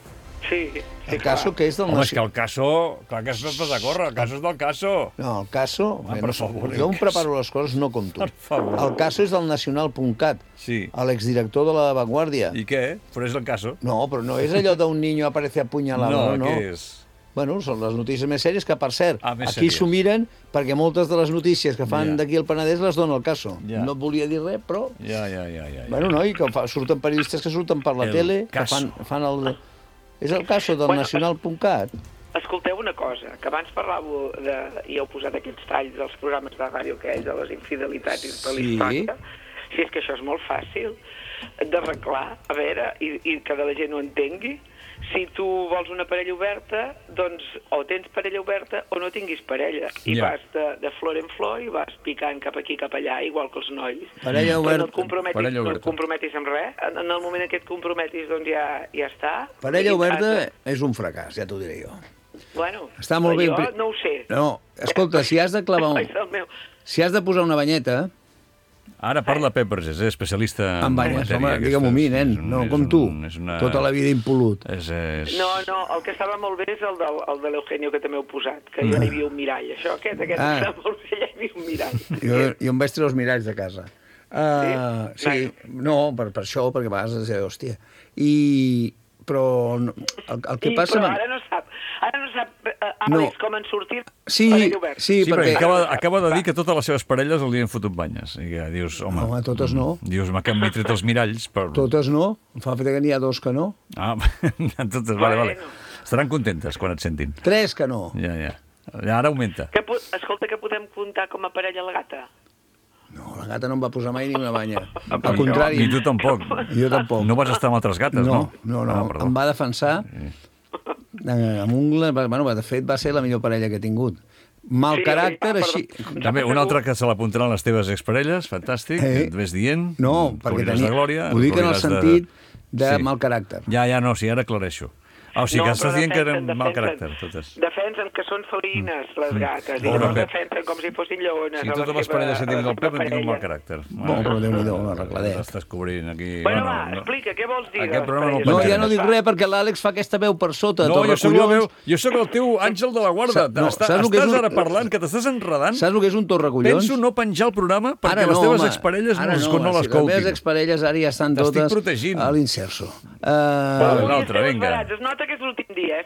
Q: Sí,
F: el caso que és del...
E: Home, és que el caso... Clar que no es pot córrer, el caso és del caso.
F: No, el caso...
E: Per favor.
F: Jo em preparo les coses no com tu.
E: Per favor.
F: El caso és del Nacional.cat.
E: Sí.
F: L'exdirector de La Vanguardia.
E: I què? Però és el caso.
F: No, però no és allò d'un niño aparece apuñalado, no.
E: Què és?
F: Bueno, són les notícies més sèries que, per cert,
E: més
F: aquí s'ho miren perquè moltes de les notícies que fan d'aquí al Penedès les dona el caso.
E: Ja.
F: No et volia dir res, però...
E: Ja.
F: Bueno, no, i que surten periodistes que surten per la tele,
E: caso.
F: que fan el... És el caso del Nacional.cat.
Q: Escolteu una cosa, que abans parlàveu i heu posat aquests talls dels programes de ràdio aquells, de les infidelitats i de l'història. Si és que això és molt fàcil d'arreglar, a veure, i que la gent ho entengui. Si tu vols una parella oberta, doncs o tens parella oberta o no tinguis parella. I vas de flor en flor i vas picant cap aquí, cap allà, igual que els nois.
F: Parella oberta.
Q: No et comprometis amb res. En el moment en què et comprometis, doncs ja està.
F: Parella oberta és un fracàs, ja t'ho diré jo.
Q: Bueno,
F: està molt bé.
Q: Jo no ho sé.
F: No, escolta, si has de clavar si has de posar una banyeta...
E: Ara parla Peppers, és especialista en
F: banyes. Home, digue-m'ho a mi, nen, no com tu. Tota la vida impolut.
Q: No, el que estava molt bé és el de l'Eugenio, que també heu posat, que ja hi havia un mirall. Això, aquest estava molt bé, ja hi havia un mirall.
F: Jo em vaig treure els miralls de casa. Sí, no, per això, perquè a vegades es deia, hòstia. Però el que passa...
Q: Però ara no sap, Àlex, com en sortir
F: parella
Q: oberta.
E: Sí, perquè acaba de dir que totes les seves parelles li han fotut banyes. I que dius, home...
F: Home, totes no.
E: Dius, m'he tret els miralls, però...
F: Totes no. Em fa que n'hi ha dos que no.
E: Ah, totes, vale. Estaran contentes quan et sentin.
F: 3 que no.
E: Ja. Ara augmenta.
Q: Escolta, que podem comptar com a parella la gata?
F: No, la gata no em va posar mai ni una banya. Al contrari.
E: Ni tu tampoc.
F: Jo tampoc.
E: No vas estar amb altres gates, no?
F: No. Em va defensar amb ungles. Bueno, de fet, va ser la millor parella que he tingut. Mal caràcter, així...
E: També, un altre que se l'apuntaran les teves exparelles, fantàstic, et ves dient.
F: No, perquè ho dic en el sentit de mal caràcter.
E: Ja, no, sí, ara aclareixo. O sigui, que estàs dient que eren mal caràcter, totes.
Q: Defensen que són felines, les gates, i no defensen com si fossin lleones.
E: Si totes les parelles que tenen el Pep han tingut mal caràcter.
F: Bon, però Déu-n'hi-do, arregladet.
E: Estàs cobrint aquí...
Q: Bueno, va, explica, què vols dir?
F: No, ja no dic res, perquè l'Àlex fa aquesta veu per sota.
E: No, jo sóc el teu àngel de la guarda. Estàs ara parlant, que t'estàs enredant.
F: Saps el que és un torracollons?
E: Penso no penjar el programa perquè les teves exparelles no les colquin.
F: Les meves exparelles ara ja estan totes a l'inserso.
E: L'altre, vinga.
Q: Es nota que és l'últim dia,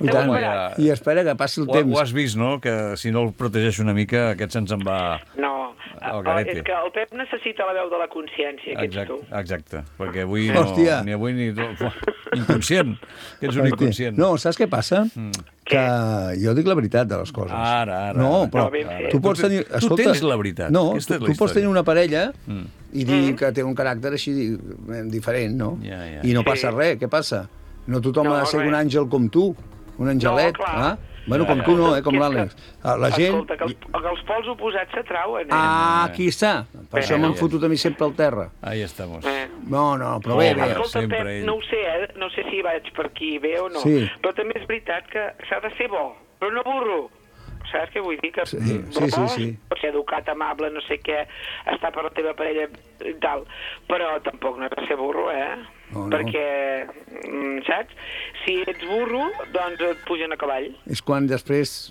F: I espera que passi el temps.
E: Ho has vist, no? Que si no el protegeix una mica, aquest se'ns en va...
Q: No, és que el Pep necessita la veu de la consciència, que ets tu.
E: Exacte, perquè avui ni avui ni... Inconscient, que ets un inconscient.
F: No, saps què passa? Que jo dic la veritat de les coses.
E: Ara.
F: No, però tu pots tenir...
E: Tu tens la veritat.
F: No, tu pots tenir una parella i dir que té un caràcter així diferent, no? I no passa res, què passa? No tothom ha de ser un àngel com tu, un angelet. Bueno, com tu no, com l'Àlex. La gent...
Q: Escolta, que els pols oposats s'atrauen.
F: Aquí està. Per això m'han fotut a mi sempre al terra.
E: Ahí estamos.
F: No, però bé.
Q: Escolta, Pep, no ho sé, no sé si vaig per aquí bé o no, però també és veritat que s'ha de ser bo, però no burro. Saps què vull dir? Que
F: sí.
Q: Ser educat, amable, no sé què, estar per la teva parella i tal, però tampoc no has de ser burro,
F: No.
Q: Perquè, saps? Si ets burro, doncs et pugen a cavall.
F: És quan després,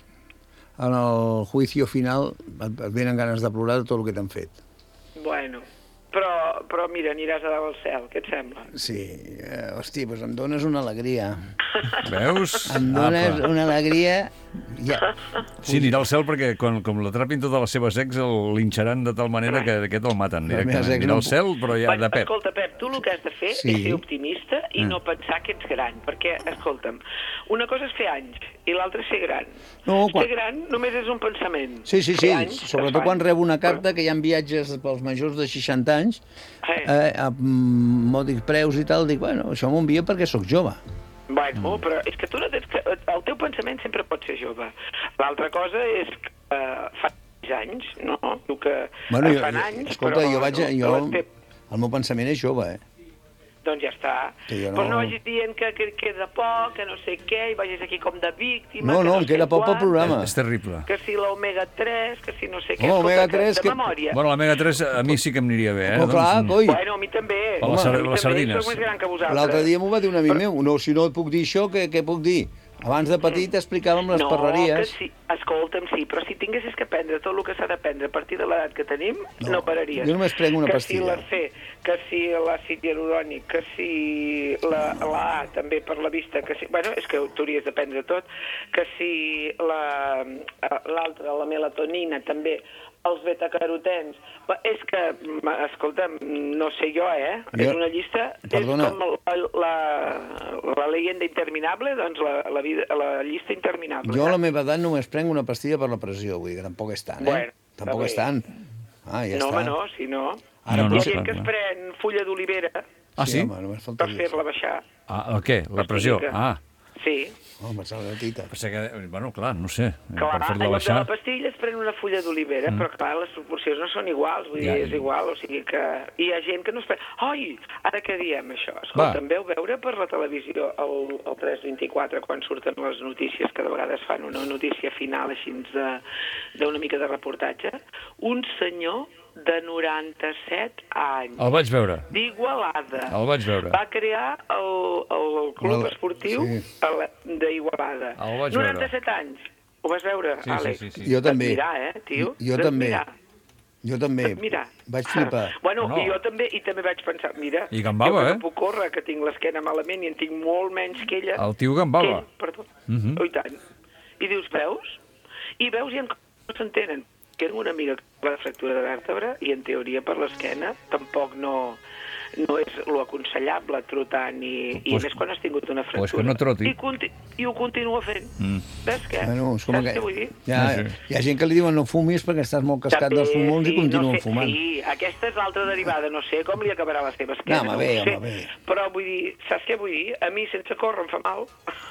F: en el juicio final, et venen ganes de plorar de tot el que t'han fet.
Q: Bueno, però mira, aniràs a dalt al cel, què et sembla?
F: Sí, hosti, doncs em dones una alegria.
E: Veus?
F: Em dones una alegria...
E: Sí, anirà al cel perquè com l'atrapin totes les seves ex el linxaran de tal manera que aquest el maten directament. Anirà al cel, però ja de Pep.
Q: Escolta, Pep, tu el que has de fer és ser optimista i no pensar que ets gran, perquè, escolta'm, una cosa és fer anys i l'altra és ser gran. Ser gran només és un pensament.
F: Sí, sobretot quan rebo una carta que hi ha viatges pels majors de 60 anys, a mòdics preus i tal, dic, bueno, això m'ho envia perquè sóc jove.
Q: Bueno, però és que tu no tens el teu pensament sempre pot ser jove. L'altra cosa és que fa anys, no? Tu que fan anys...
F: Escolta, el meu pensament és jove,
Q: doncs ja està. Però no vagis dient que queda poc, que no sé què, i vagis aquí com de víctima...
F: No, em queda poc pel programa.
E: És terrible.
Q: Que si l'omega 3, que si no sé què...
F: Omega 3...
E: Bueno, l'omega 3 a mi sí que em aniria bé,
F: Oh, clar, coi.
Q: Bueno, a mi també.
E: Les sardines.
F: L'altre dia m'ho va dir un amic meu. No, si no et puc dir això, què puc dir? Abans de petit t'explicàvem les perreries.
Q: No, que sí, escolta'm, sí, però si tinguessis que prendre tot el que s'ha de prendre a partir de l'edat que tenim, no pararies.
F: Jo només prenc una pastilla.
Q: Que si la C, que si l'àcid hialurònic, que si la A, també per la vista, que si... Bueno, és que t'hauries de prendre tot. Que si l'altra, la melatonina, també, els betacarotens... És que, escolta, no sé jo, és una llista...
F: Perdona.
Q: És com la leyenda interminable, doncs la llista interminable.
F: Jo a la meva edat només prenc una pastilla per la pressió, vull dir que tampoc és tant,
Q: Bueno,
F: tampoc és tant. Ja
Q: no,
F: està.
Q: home, no, si no...
F: Ara
Q: Hi ha gent que es pren fulla d'olivera
E: sí?
F: Home,
Q: per fer-la baixar.
E: El què? La pressió?
Q: Sí.
F: Oh, pensava la tita.
E: Bueno, clar, no sé.
Q: Clar,
E: per fer-la
Q: en lloc de
E: baixar...
Q: la pastilla es pren una fulla d'olivera, però clar, les proporcions no són iguals, vull dir, és igual, o sigui que... Hi ha gent que no es pren... Ai, ara que diem això? Escolta, em veu veure per la televisió el 324 quan surten les notícies, que de vegades fan una notícia final així d'una mica de reportatge? Un senyor de 97 anys.
E: El vaig veure.
Q: D'Igualada.
E: El vaig veure.
Q: Va crear el club esportiu d'Igualada.
E: El vaig veure.
Q: 97 anys. Ho vas veure, Àlex?
E: Sí.
F: Jo també.
Q: Mirar, tio?
F: Jo també. Jo també.
Q: Mira.
F: Vaig flipar.
Q: Bueno, i jo també, vaig pensar, mira,
E: I gambava,
Q: jo que no puc córrer, que tinc l'esquena malament i en tinc molt menys que ella.
E: El tio gambava.
Q: Perdó. I tant. I dius, veus? I veus i no s'entenen. Que era una mica la fractura de vèrtebra i en teoria per l'esquena tampoc no és lo aconsellable trotar i a més quan has tingut una fractura.
E: Pues que no troti.
Q: I ho continua fent. Ves què?
F: Bueno,
Q: saps què vull dir?
F: Hi ha gent que li diuen no fumis perquè estàs molt cascat dels pulmons i continuen fumant.
Q: Sí, aquesta és l'altra derivada. No sé com li acabarà la seva esquena.
F: No, home, bé.
Q: Però vull dir, saps què vull dir? A mi sense córrer em fa mal.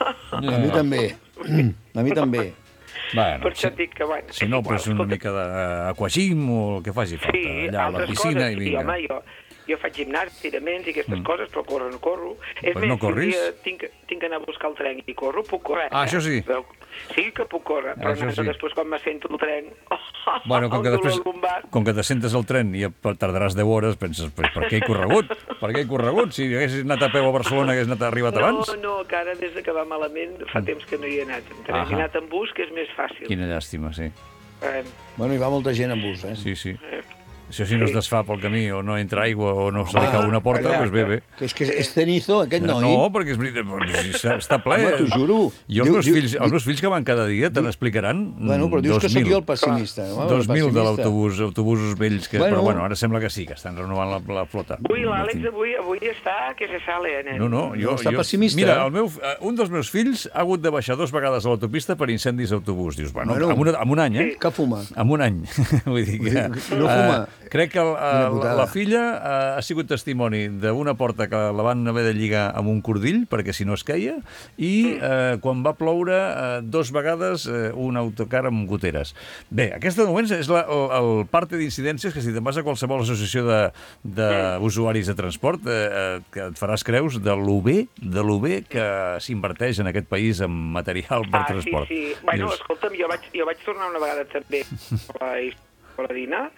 F: A mi també. A mi també.
E: Bueno,
Q: per això dic que, bueno...
E: Si no, pues una mica d'aquagim o el que faci falta. Allà a la piscina i vinga.
Q: Sí, home, jo faig gimnàs, tiraments i aquestes coses, però córrer no corro. És
E: Però
Q: més,
E: no corris?
Q: si tinc d'anar a buscar el tren i corro, puc córrer.
E: Això sí.
Q: Sí que puc córrer, però després quan me sento el tren...
E: Bueno, com que te sentes al tren i tardaràs 10 hores, penses, per què he corregut? Per què he corregut? Si haguessis anat a peu a Barcelona, haguessis arribat abans?
Q: No, que ara des que va malament fa temps que no hi he anat. He anat en bus, que és més fàcil.
E: Quina llàstima, sí.
F: Bueno, hi va molta gent en bus,
E: Sí. Això si no es desfà pel camí o no entra aigua o no se li cau una porta, doncs bé.
F: Que és que és cenizo, aquest noi.
E: No, perquè és veritat, està ple.
F: Home, t'ho juro.
E: I els meus fills que van cada dia te n'explicaran.
F: Bueno, però dius que sóc jo el pessimista.
E: 2.000 de autobusos vells, però bueno, ara sembla que sí, que estan renovant la flota.
Q: Ui, l'Àlex avui està que se sale, nen.
E: No, jo...
F: Està pessimista.
E: Mira, un dels meus fills ha hagut de baixar 2 vegades a l'autopista per incendis d'autobús. Dius, bueno, amb un any,
F: Que fuma?
E: Amb un any. Vull dir que...
F: No fuma.
E: Crec que la filla ha sigut testimoni d'una porta que la van haver de lligar amb un cordill perquè si no es queia i quan va ploure 2 vegades un autocar amb goteres. Bé, aquesta de moment és el parte d'incidències que si te'n vas a qualsevol associació d'usuaris de transport que et faràs creus de lo bé que s'inverteix en aquest país en material per transport.
Q: Sí. Bueno, escolta'm, jo vaig tornar una vegada també a la Dina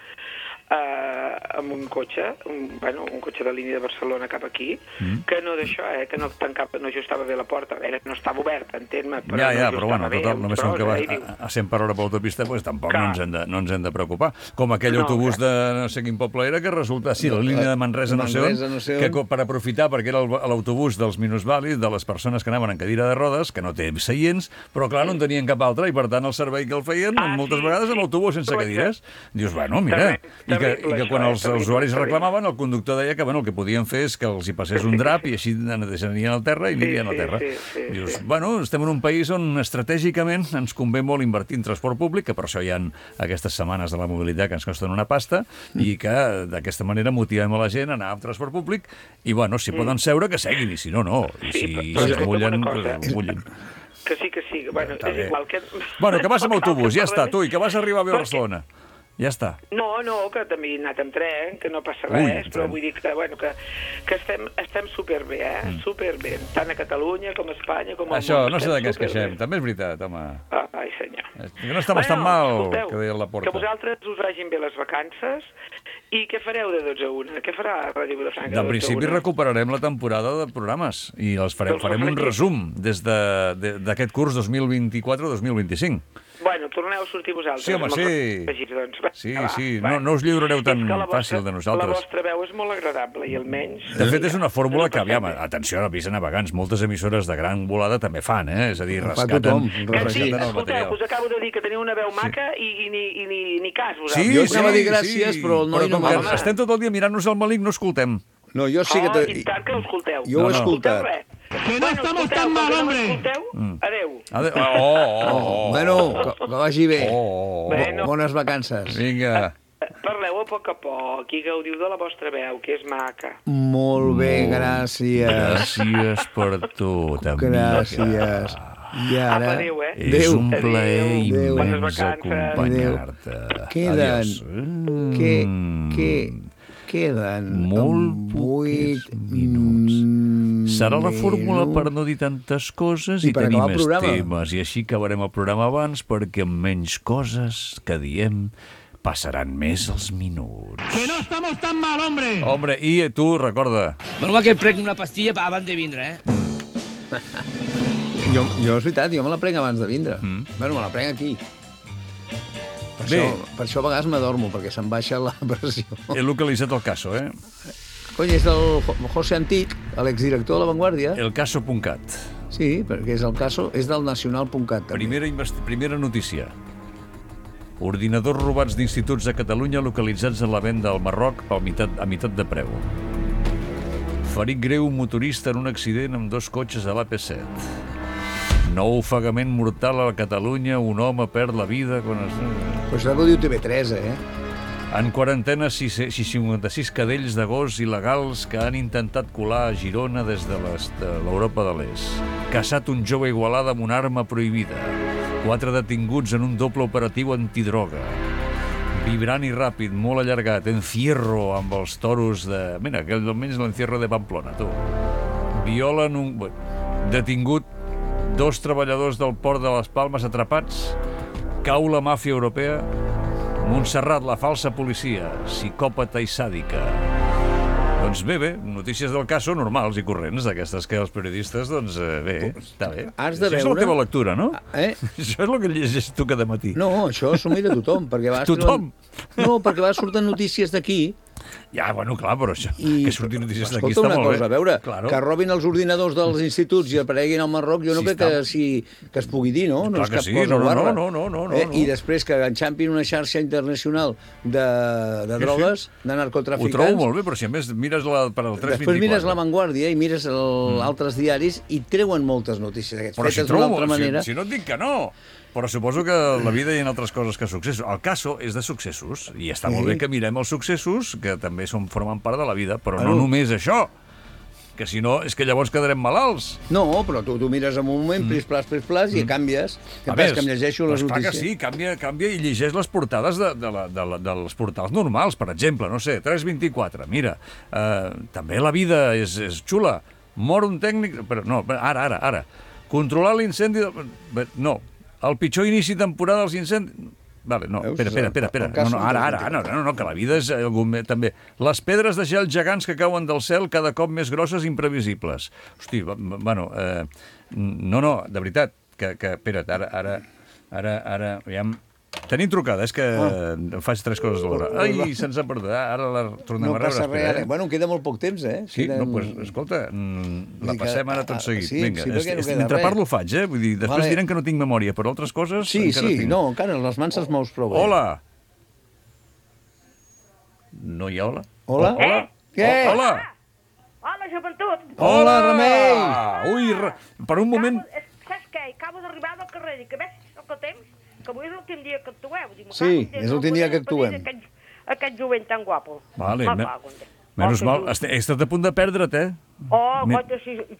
Q: amb un cotxe, un cotxe de línia de Barcelona cap aquí, que no d'això, que no tancava, no ajustava bé la porta, no estava oberta, entén-me, però no ajustava bé.
E: Total, només com que va a 100 per hora per l'autopista, doncs tampoc no ens hem de preocupar. Com aquell autobús de no sé quin poble era, que resulta, sí, la línia de Manresa no sé on, que per aprofitar, perquè era l'autobús dels minusvàlids, de les persones que anaven en cadira de rodes, que no té seients, però clar, no en tenien cap altre, i per tant el servei que el feien, moltes vegades amb autobús sense cadires. Dius, bueno, mira... I que quan els usuaris reclamaven, el conductor deia que el que podien fer és que els hi passés un drap i així netejarien al terra i anirien al terra. Dius, bueno, estem en un país on estratègicament ens convé molt invertir en transport públic, que per això hi ha aquestes setmanes de la mobilitat que ens costen una pasta i que d'aquesta manera motivem a la gent a anar amb transport públic i, bueno, si poden seure, que seguin, i si no, no. I si es mullen, doncs mullen.
Q: Que sí. Bueno, és igual que...
E: Bueno, que vas amb autobús, ja està, tu, i que vas arribar bé a Barcelona. Ja està.
Q: No, que també he anat amb tren, que no passa res, però vull dir que, bueno, que estem superbé, superbé, tant a Catalunya com a Espanya com al món.
E: Això, no sé de què es queixem, també és veritat, home.
Q: Ai, senyor.
E: Que no estem tan mal, que deia la Porta.
Q: Que vosaltres us vagin bé les vacances i què fareu de 12 a 1? Què farà Ràdio Vilafranca?
E: En principi recuperarem la temporada de programes i els farem un resum des d'aquest curs 2024-2025.
Q: Bueno, torneu a sortir vosaltres.
E: Sí, home, sí. Sí, no us lliurareu tan fàcil de nosaltres.
Q: La vostra veu és molt agradable i almenys...
E: De fet, és una fórmula que, aviam, atenció, avís a navegants, moltes emissores de gran volada també fan, és a dir, rescaten el material.
Q: Escolteu, us acabo de dir que teniu una veu maca i ni cas, vosaltres.
F: Jo anava a dir gràcies, però el noi no m'ha...
E: Estem tot el dia mirant-nos al malic, no escoltem.
F: No, jo sí que...
Q: I tant que ho escolteu.
F: Jo ho he escoltat.
D: Que no estamos tan mal, hombre.
Q: Adéu.
F: Bueno, que vagi bé. Bones vacances.
E: Vinga.
Q: Parleu a poc, i gaudiu de la vostra veu, que és maca.
F: Molt bé, gràcies.
E: Gràcies per tot, amiga.
F: Gràcies. I ara...
E: És un plaer immens acompanyar-te.
F: Queden
E: molt 8 minuts. Serà la fórmula per no dir tantes coses i tenir més temes. I així acabarem el programa abans perquè amb menys coses que diem passaran més els minuts.
D: Que no estamos tan mal, hombre.
E: Hombre, i tu, recorda.
P: Bueno, va que prenc una pastilla abans de vindre,
F: Jo, és veritat, jo me la prenc abans de vindre. Bueno, me la prenc aquí. Per això a vegades m'adormo, perquè se'm baixa la pressió.
E: He localitzat el caso,
F: Cony, és del José Antic, l'exdirector de La Vanguardia.
E: Elcaso.cat.
F: Sí, perquè és el caso, és del nacional.cat.
E: Primera notícia. Ordinadors robats d'instituts a Catalunya localitzats a la venda al Marroc a meitat de preu. Ferit greu un motorista en un accident amb 2 cotxes a l'AP7. Nou ofegament mortal a Catalunya, un home perd la vida quan es...
F: Però això ho diu TV3,
E: En quarantena, 56 cadells de gos il·legals que han intentat colar a Girona des de l'Europa de l'Est. Caçat un jove a Igualada amb una arma prohibida. 4 detinguts en un doble operatiu antidroga. Vibrant i ràpid, molt allargat, encierro amb els toros de... Mira, que almenys l'encierro de Pamplona, tu. Violen un... Detingut 2 treballadors del port de les Palmes atrapats. Cau la màfia europea. Montserrat, la falsa policia, psicòpata i sàdica. Doncs bé, notícies del cas són normals i corrents, d'aquestes que els periodistes, doncs bé, està bé.
F: Has de veure...
E: Això és la teva lectura, no? Això és el que llegeix tu cada matí.
F: No, això s'ho mira tothom, perquè va...
E: Tothom?
F: No, perquè va sortir notícies d'aquí.
E: Ja, bueno, clar, però això, que surtin notícies d'aquí està molt bé.
F: Escolta una cosa, a veure, que robin els ordinadors dels instituts i apareguin al Marroc, jo no crec que es pugui dir, no?
E: No és cap cosa guarra. No.
F: I després que enxampin una xarxa internacional de drogues, de narcotraficants...
E: Ho trobo molt bé, però si a més mires per al 324...
F: Després mires La Vanguardia i mires altres diaris i treuen moltes notícies d'aquests.
E: Però si no et dic que no... Però suposo que a la vida hi ha altres coses que successos. El caso és de successos, i està molt bé que mirem els successos, que també formen part de la vida, però no només això, que si no és que llavors quedarem malalts.
F: No, però tu mires en un moment, plis-plas, i canvies. Que em llegeixo les notícies.
E: Clar que sí, canvia i llegeix les portades dels portals normals, per exemple, no sé, 324, mira, també la vida és xula, mor un tècnic... Però no, ara. Controlar l'incendi... No, el pitjor inici de temporada dels incendis... Vale, no, espera. No, que la vida és també. Les pedres de gel gegants que cauen del cel cada cop més grosses i imprevisibles. Hosti, bueno, no, de veritat, que espera't, ara, aviam... Tenim trucada, és que faig 3 coses alhora. Ai, se'ns ha perdut, ara la tornem a rebre.
F: No passa res, Bueno, queda molt poc temps,
E: Sí, doncs, escolta, la passem ara tot seguit. Vinga, mentre parlo ho faig, Vull dir, després diran que no tinc memòria, però altres coses encara tinc.
F: No, encara, les mans els mous prou bé.
E: Hola! No hi ha hola?
F: Hola?
E: Què? Hola!
R: Hola, joventut!
F: Hola, Remei!
E: Ui, per un moment...
R: Saps què? Acabo d'arribar del carrer, dic, que veig el que temps... que avui és l'últim dia que actueu.
F: Sí, és l'últim dia que actuem.
R: Aquest jovent tan guapo.
E: Vale, menys mal. He estat a punt de perdre't,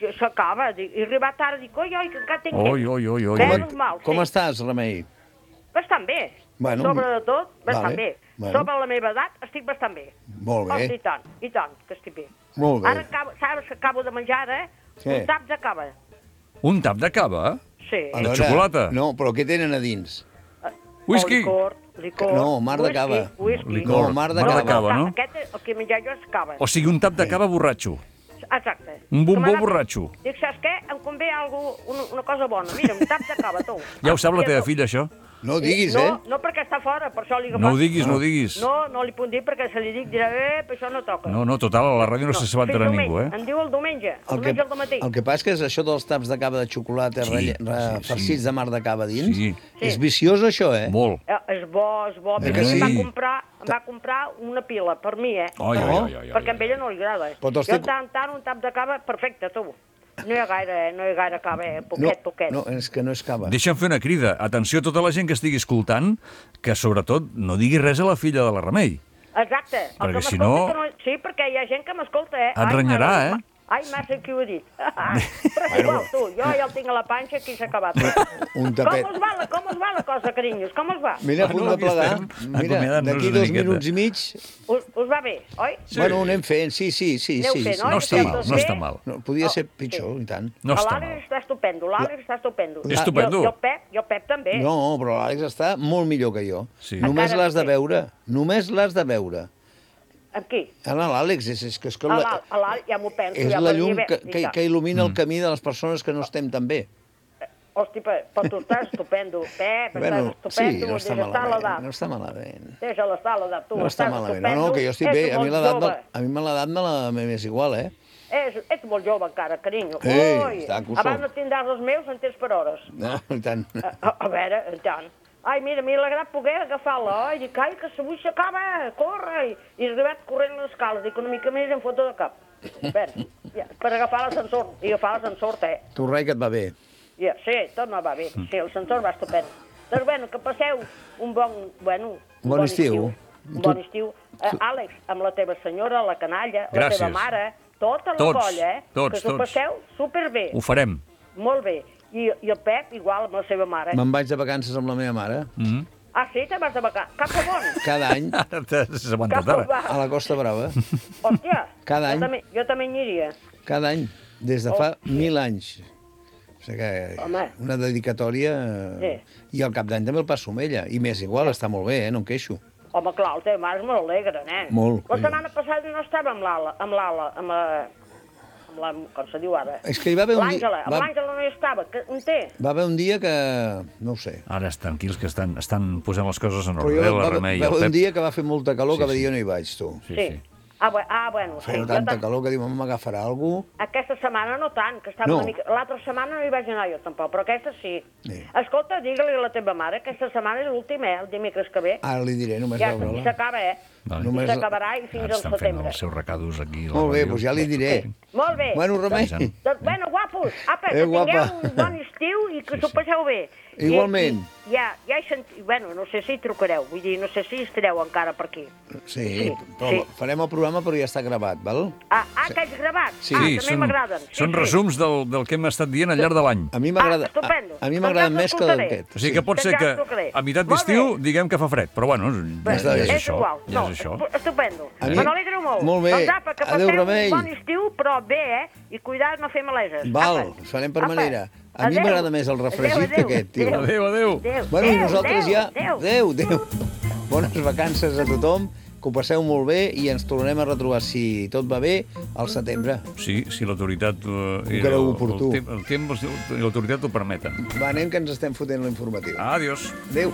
R: s'acaba. He arribat ara, dic, oi, que encara tinc temps.
E: Oi.
F: Com estàs, Remei?
R: Bastant bé.
F: Bueno,
R: sobre de tot, bastant bé.
F: Bueno.
R: Sobre la meva edat, estic bastant bé.
F: Molt bé.
R: I tant, que estic bé.
F: Molt bé.
R: Ara saps que acabo de menjar ara,
F: Què?
R: un tap de cava.
E: Un tap de cava?
R: Sí.
E: De xocolata?
F: No, però què tenen a dins?
E: Whisky?
R: Licor.
F: No, mar de cava.
R: Whisky.
E: Licor.
F: No, mar de
E: Mar de cava, no?
R: Aquest, el que menjar jo és cava.
E: O sigui, un tap de cava borratxo.
R: Exacte.
E: Un bombó borratxo.
R: Dic, saps què? Em convé una cosa bona. Mira, un tap de cava, tu.
E: Ja ho sap la teva filla, això?
F: No ho diguis,
R: No, perquè està fora, per això li agafat.
E: No ho diguis, no ho diguis.
R: No li puc dir perquè se li dic, dirà, per això no toca.
E: No, total, a la ràdio no s'assabentarà ningú, eh?
R: Em diu el diumenge al matí.
F: El que passa és això dels taps de cava de xocolata farcits de mar de cava dins.
E: Sí.
F: És viciós, això, eh?
E: Molt.
R: És bo. Perquè em va comprar una pila per mi, eh? Perquè a ella no li agrada. Jo tant un tap de cava, perfecte, tu. No hi ha gaire cava, poquet.
F: No, és que no és cava.
E: Deixa'm fer una crida. Atenció a tota la gent que estigui escoltant, que sobretot no digui res a la filla de la Remei.
R: Exacte.
E: Perquè si no...
R: Sí, perquè hi ha gent que m'escolta, eh?
E: Et renyarà, eh?
R: Ai, massa qui ho ha dit. Però és igual, tu, jo ja el tinc a la panxa, aquí s'ha acabat.
F: Un tapet.
R: Com us va la cosa, carinyos? Com us va?
F: Mira, a punt de plegar. Mira, d'aquí 2 minuts i mig...
R: Us va bé, oi?
F: Bueno, ho anem fent, sí.
E: No està mal.
F: Podia ser pitjor, i tant.
E: No està mal.
R: L'Àlex està estupendo,
E: Estupendo.
R: I el Pep també.
F: No, però l'Àlex està molt millor que jo. Només l'has de veure.
R: Amb qui?
F: L'Àlex, és que...
R: L'Àlex, ja m'ho penso.
F: És la llum que il·lumina el camí de les persones que no estem tan bé.
R: Hosti, però tu estàs estupendo, Pep, estàs estupendo,
F: no està malament.
R: Deixa-la estar a l'edat, tu.
F: No està malament, no, que jo estic bé. A mi l'edat m'és igual, eh?
R: Ets molt jove encara, carinyo.
F: Està acusat.
R: Abans no tindràs els meus, en tens per hores.
F: No, i tant.
R: A veure, i tant. Ai, mira, m'ha alegrat poder agafar-la, oi? Dic, ai, que avui s'acaba, corre! I he arribat corrent les escales, dic, una mica més em foto de cap. Per agafar l'ascensor, i agafar l'ascensor,
F: Tu, rai, que et va bé.
R: Sí, tot no va bé, sí, l'ascensor va estupend. Doncs, bueno, que passeu un bon estiu. Un bon estiu. Àlex, amb la teva senyora, la canalla, la teva mare, tota la colla, que s'ho passeu superbé.
E: Ho farem.
R: Molt bé. I el Pep, igual, amb la seva mare.
F: Me'n vaig de vacances amb la meva mare.
R: Ah, sí? Te'n vas de vacances? Cap a on?
F: Cada any.
E: S'ha aguantat ara.
F: A la Costa Brava.
R: Hòstia.
F: Cada any.
R: Jo també hi aniria.
F: Cada any. Des de fa 1000 anys. O sigui que una dedicatòria... I al cap d'any també el passo amb ella. I m'és igual, està molt bé, no em queixo.
R: Home, clar, el teu mare és molt alegre, nen.
F: Molt.
R: La setmana passada no estava amb l'Ala, com se diu ara.
F: És que hi va haver un dia...
R: Amb l'Àngela no hi estava, on té?
F: Va haver un dia que... no ho sé.
E: Ara tranquils, que estan posant les coses en ordre, la Remei i el Pep.
F: Va haver un dia que va fer molta calor, que va dir jo no hi vaig, tu.
R: Sí. Bueno.
F: Feia tanta calor que diu, m'agafarà algú?
R: Aquesta setmana no tant, que estava una mica... L'altra setmana no hi vaig anar jo tampoc, però aquesta sí. Escolta, digue-li a la teva mare que aquesta setmana és l'última, el dimecres que ve.
F: Ara li diré, només veure-la.
R: Ja s'acaba, s'acabarà i fins al
E: setembre. Estan fent els seus recados aquí.
F: Molt bé, doncs ja li diré.
R: Molt bé.
F: Bueno, Remei.
R: Bueno, guapos, apa, que tingueu un bon estiu i que s'ho passeu bé.
F: Igualment.
R: Ja he sentit... Bueno, no sé si trucareu, vull dir, no sé si estareu encara per aquí.
F: Sí, però farem el programa, però ja està gravat, val?
R: Que és gravat?
F: Sí,
R: també m'agraden.
E: Són resums del que hem estat dient al llarg de l'any.
F: A mi m'agraden més que d'aquest.
E: O sigui que pot ser que a meitat d'estiu diguem que fa fred, però bueno, és això.
R: No, estupendo. Me n'alegro molt.
F: Molt bé.
R: Doncs apa, que passeu un bon estiu, però bé, I cuidar no fer maleses.
F: Val, ho farem per manera. A mi m'agrada més el refregit que aquest, tio.
E: Adéu.
F: Bueno, i nosaltres ja... Adéu. Bones vacances a tothom, que ho passeu molt bé i ens tornarem a retrobar, si tot va bé, al setembre.
E: Sí, si l'autoritat i l'autoritat ho permeten.
F: Va, anem, que ens estem fotent l'informatiu.
E: Adiós.
F: Adéu.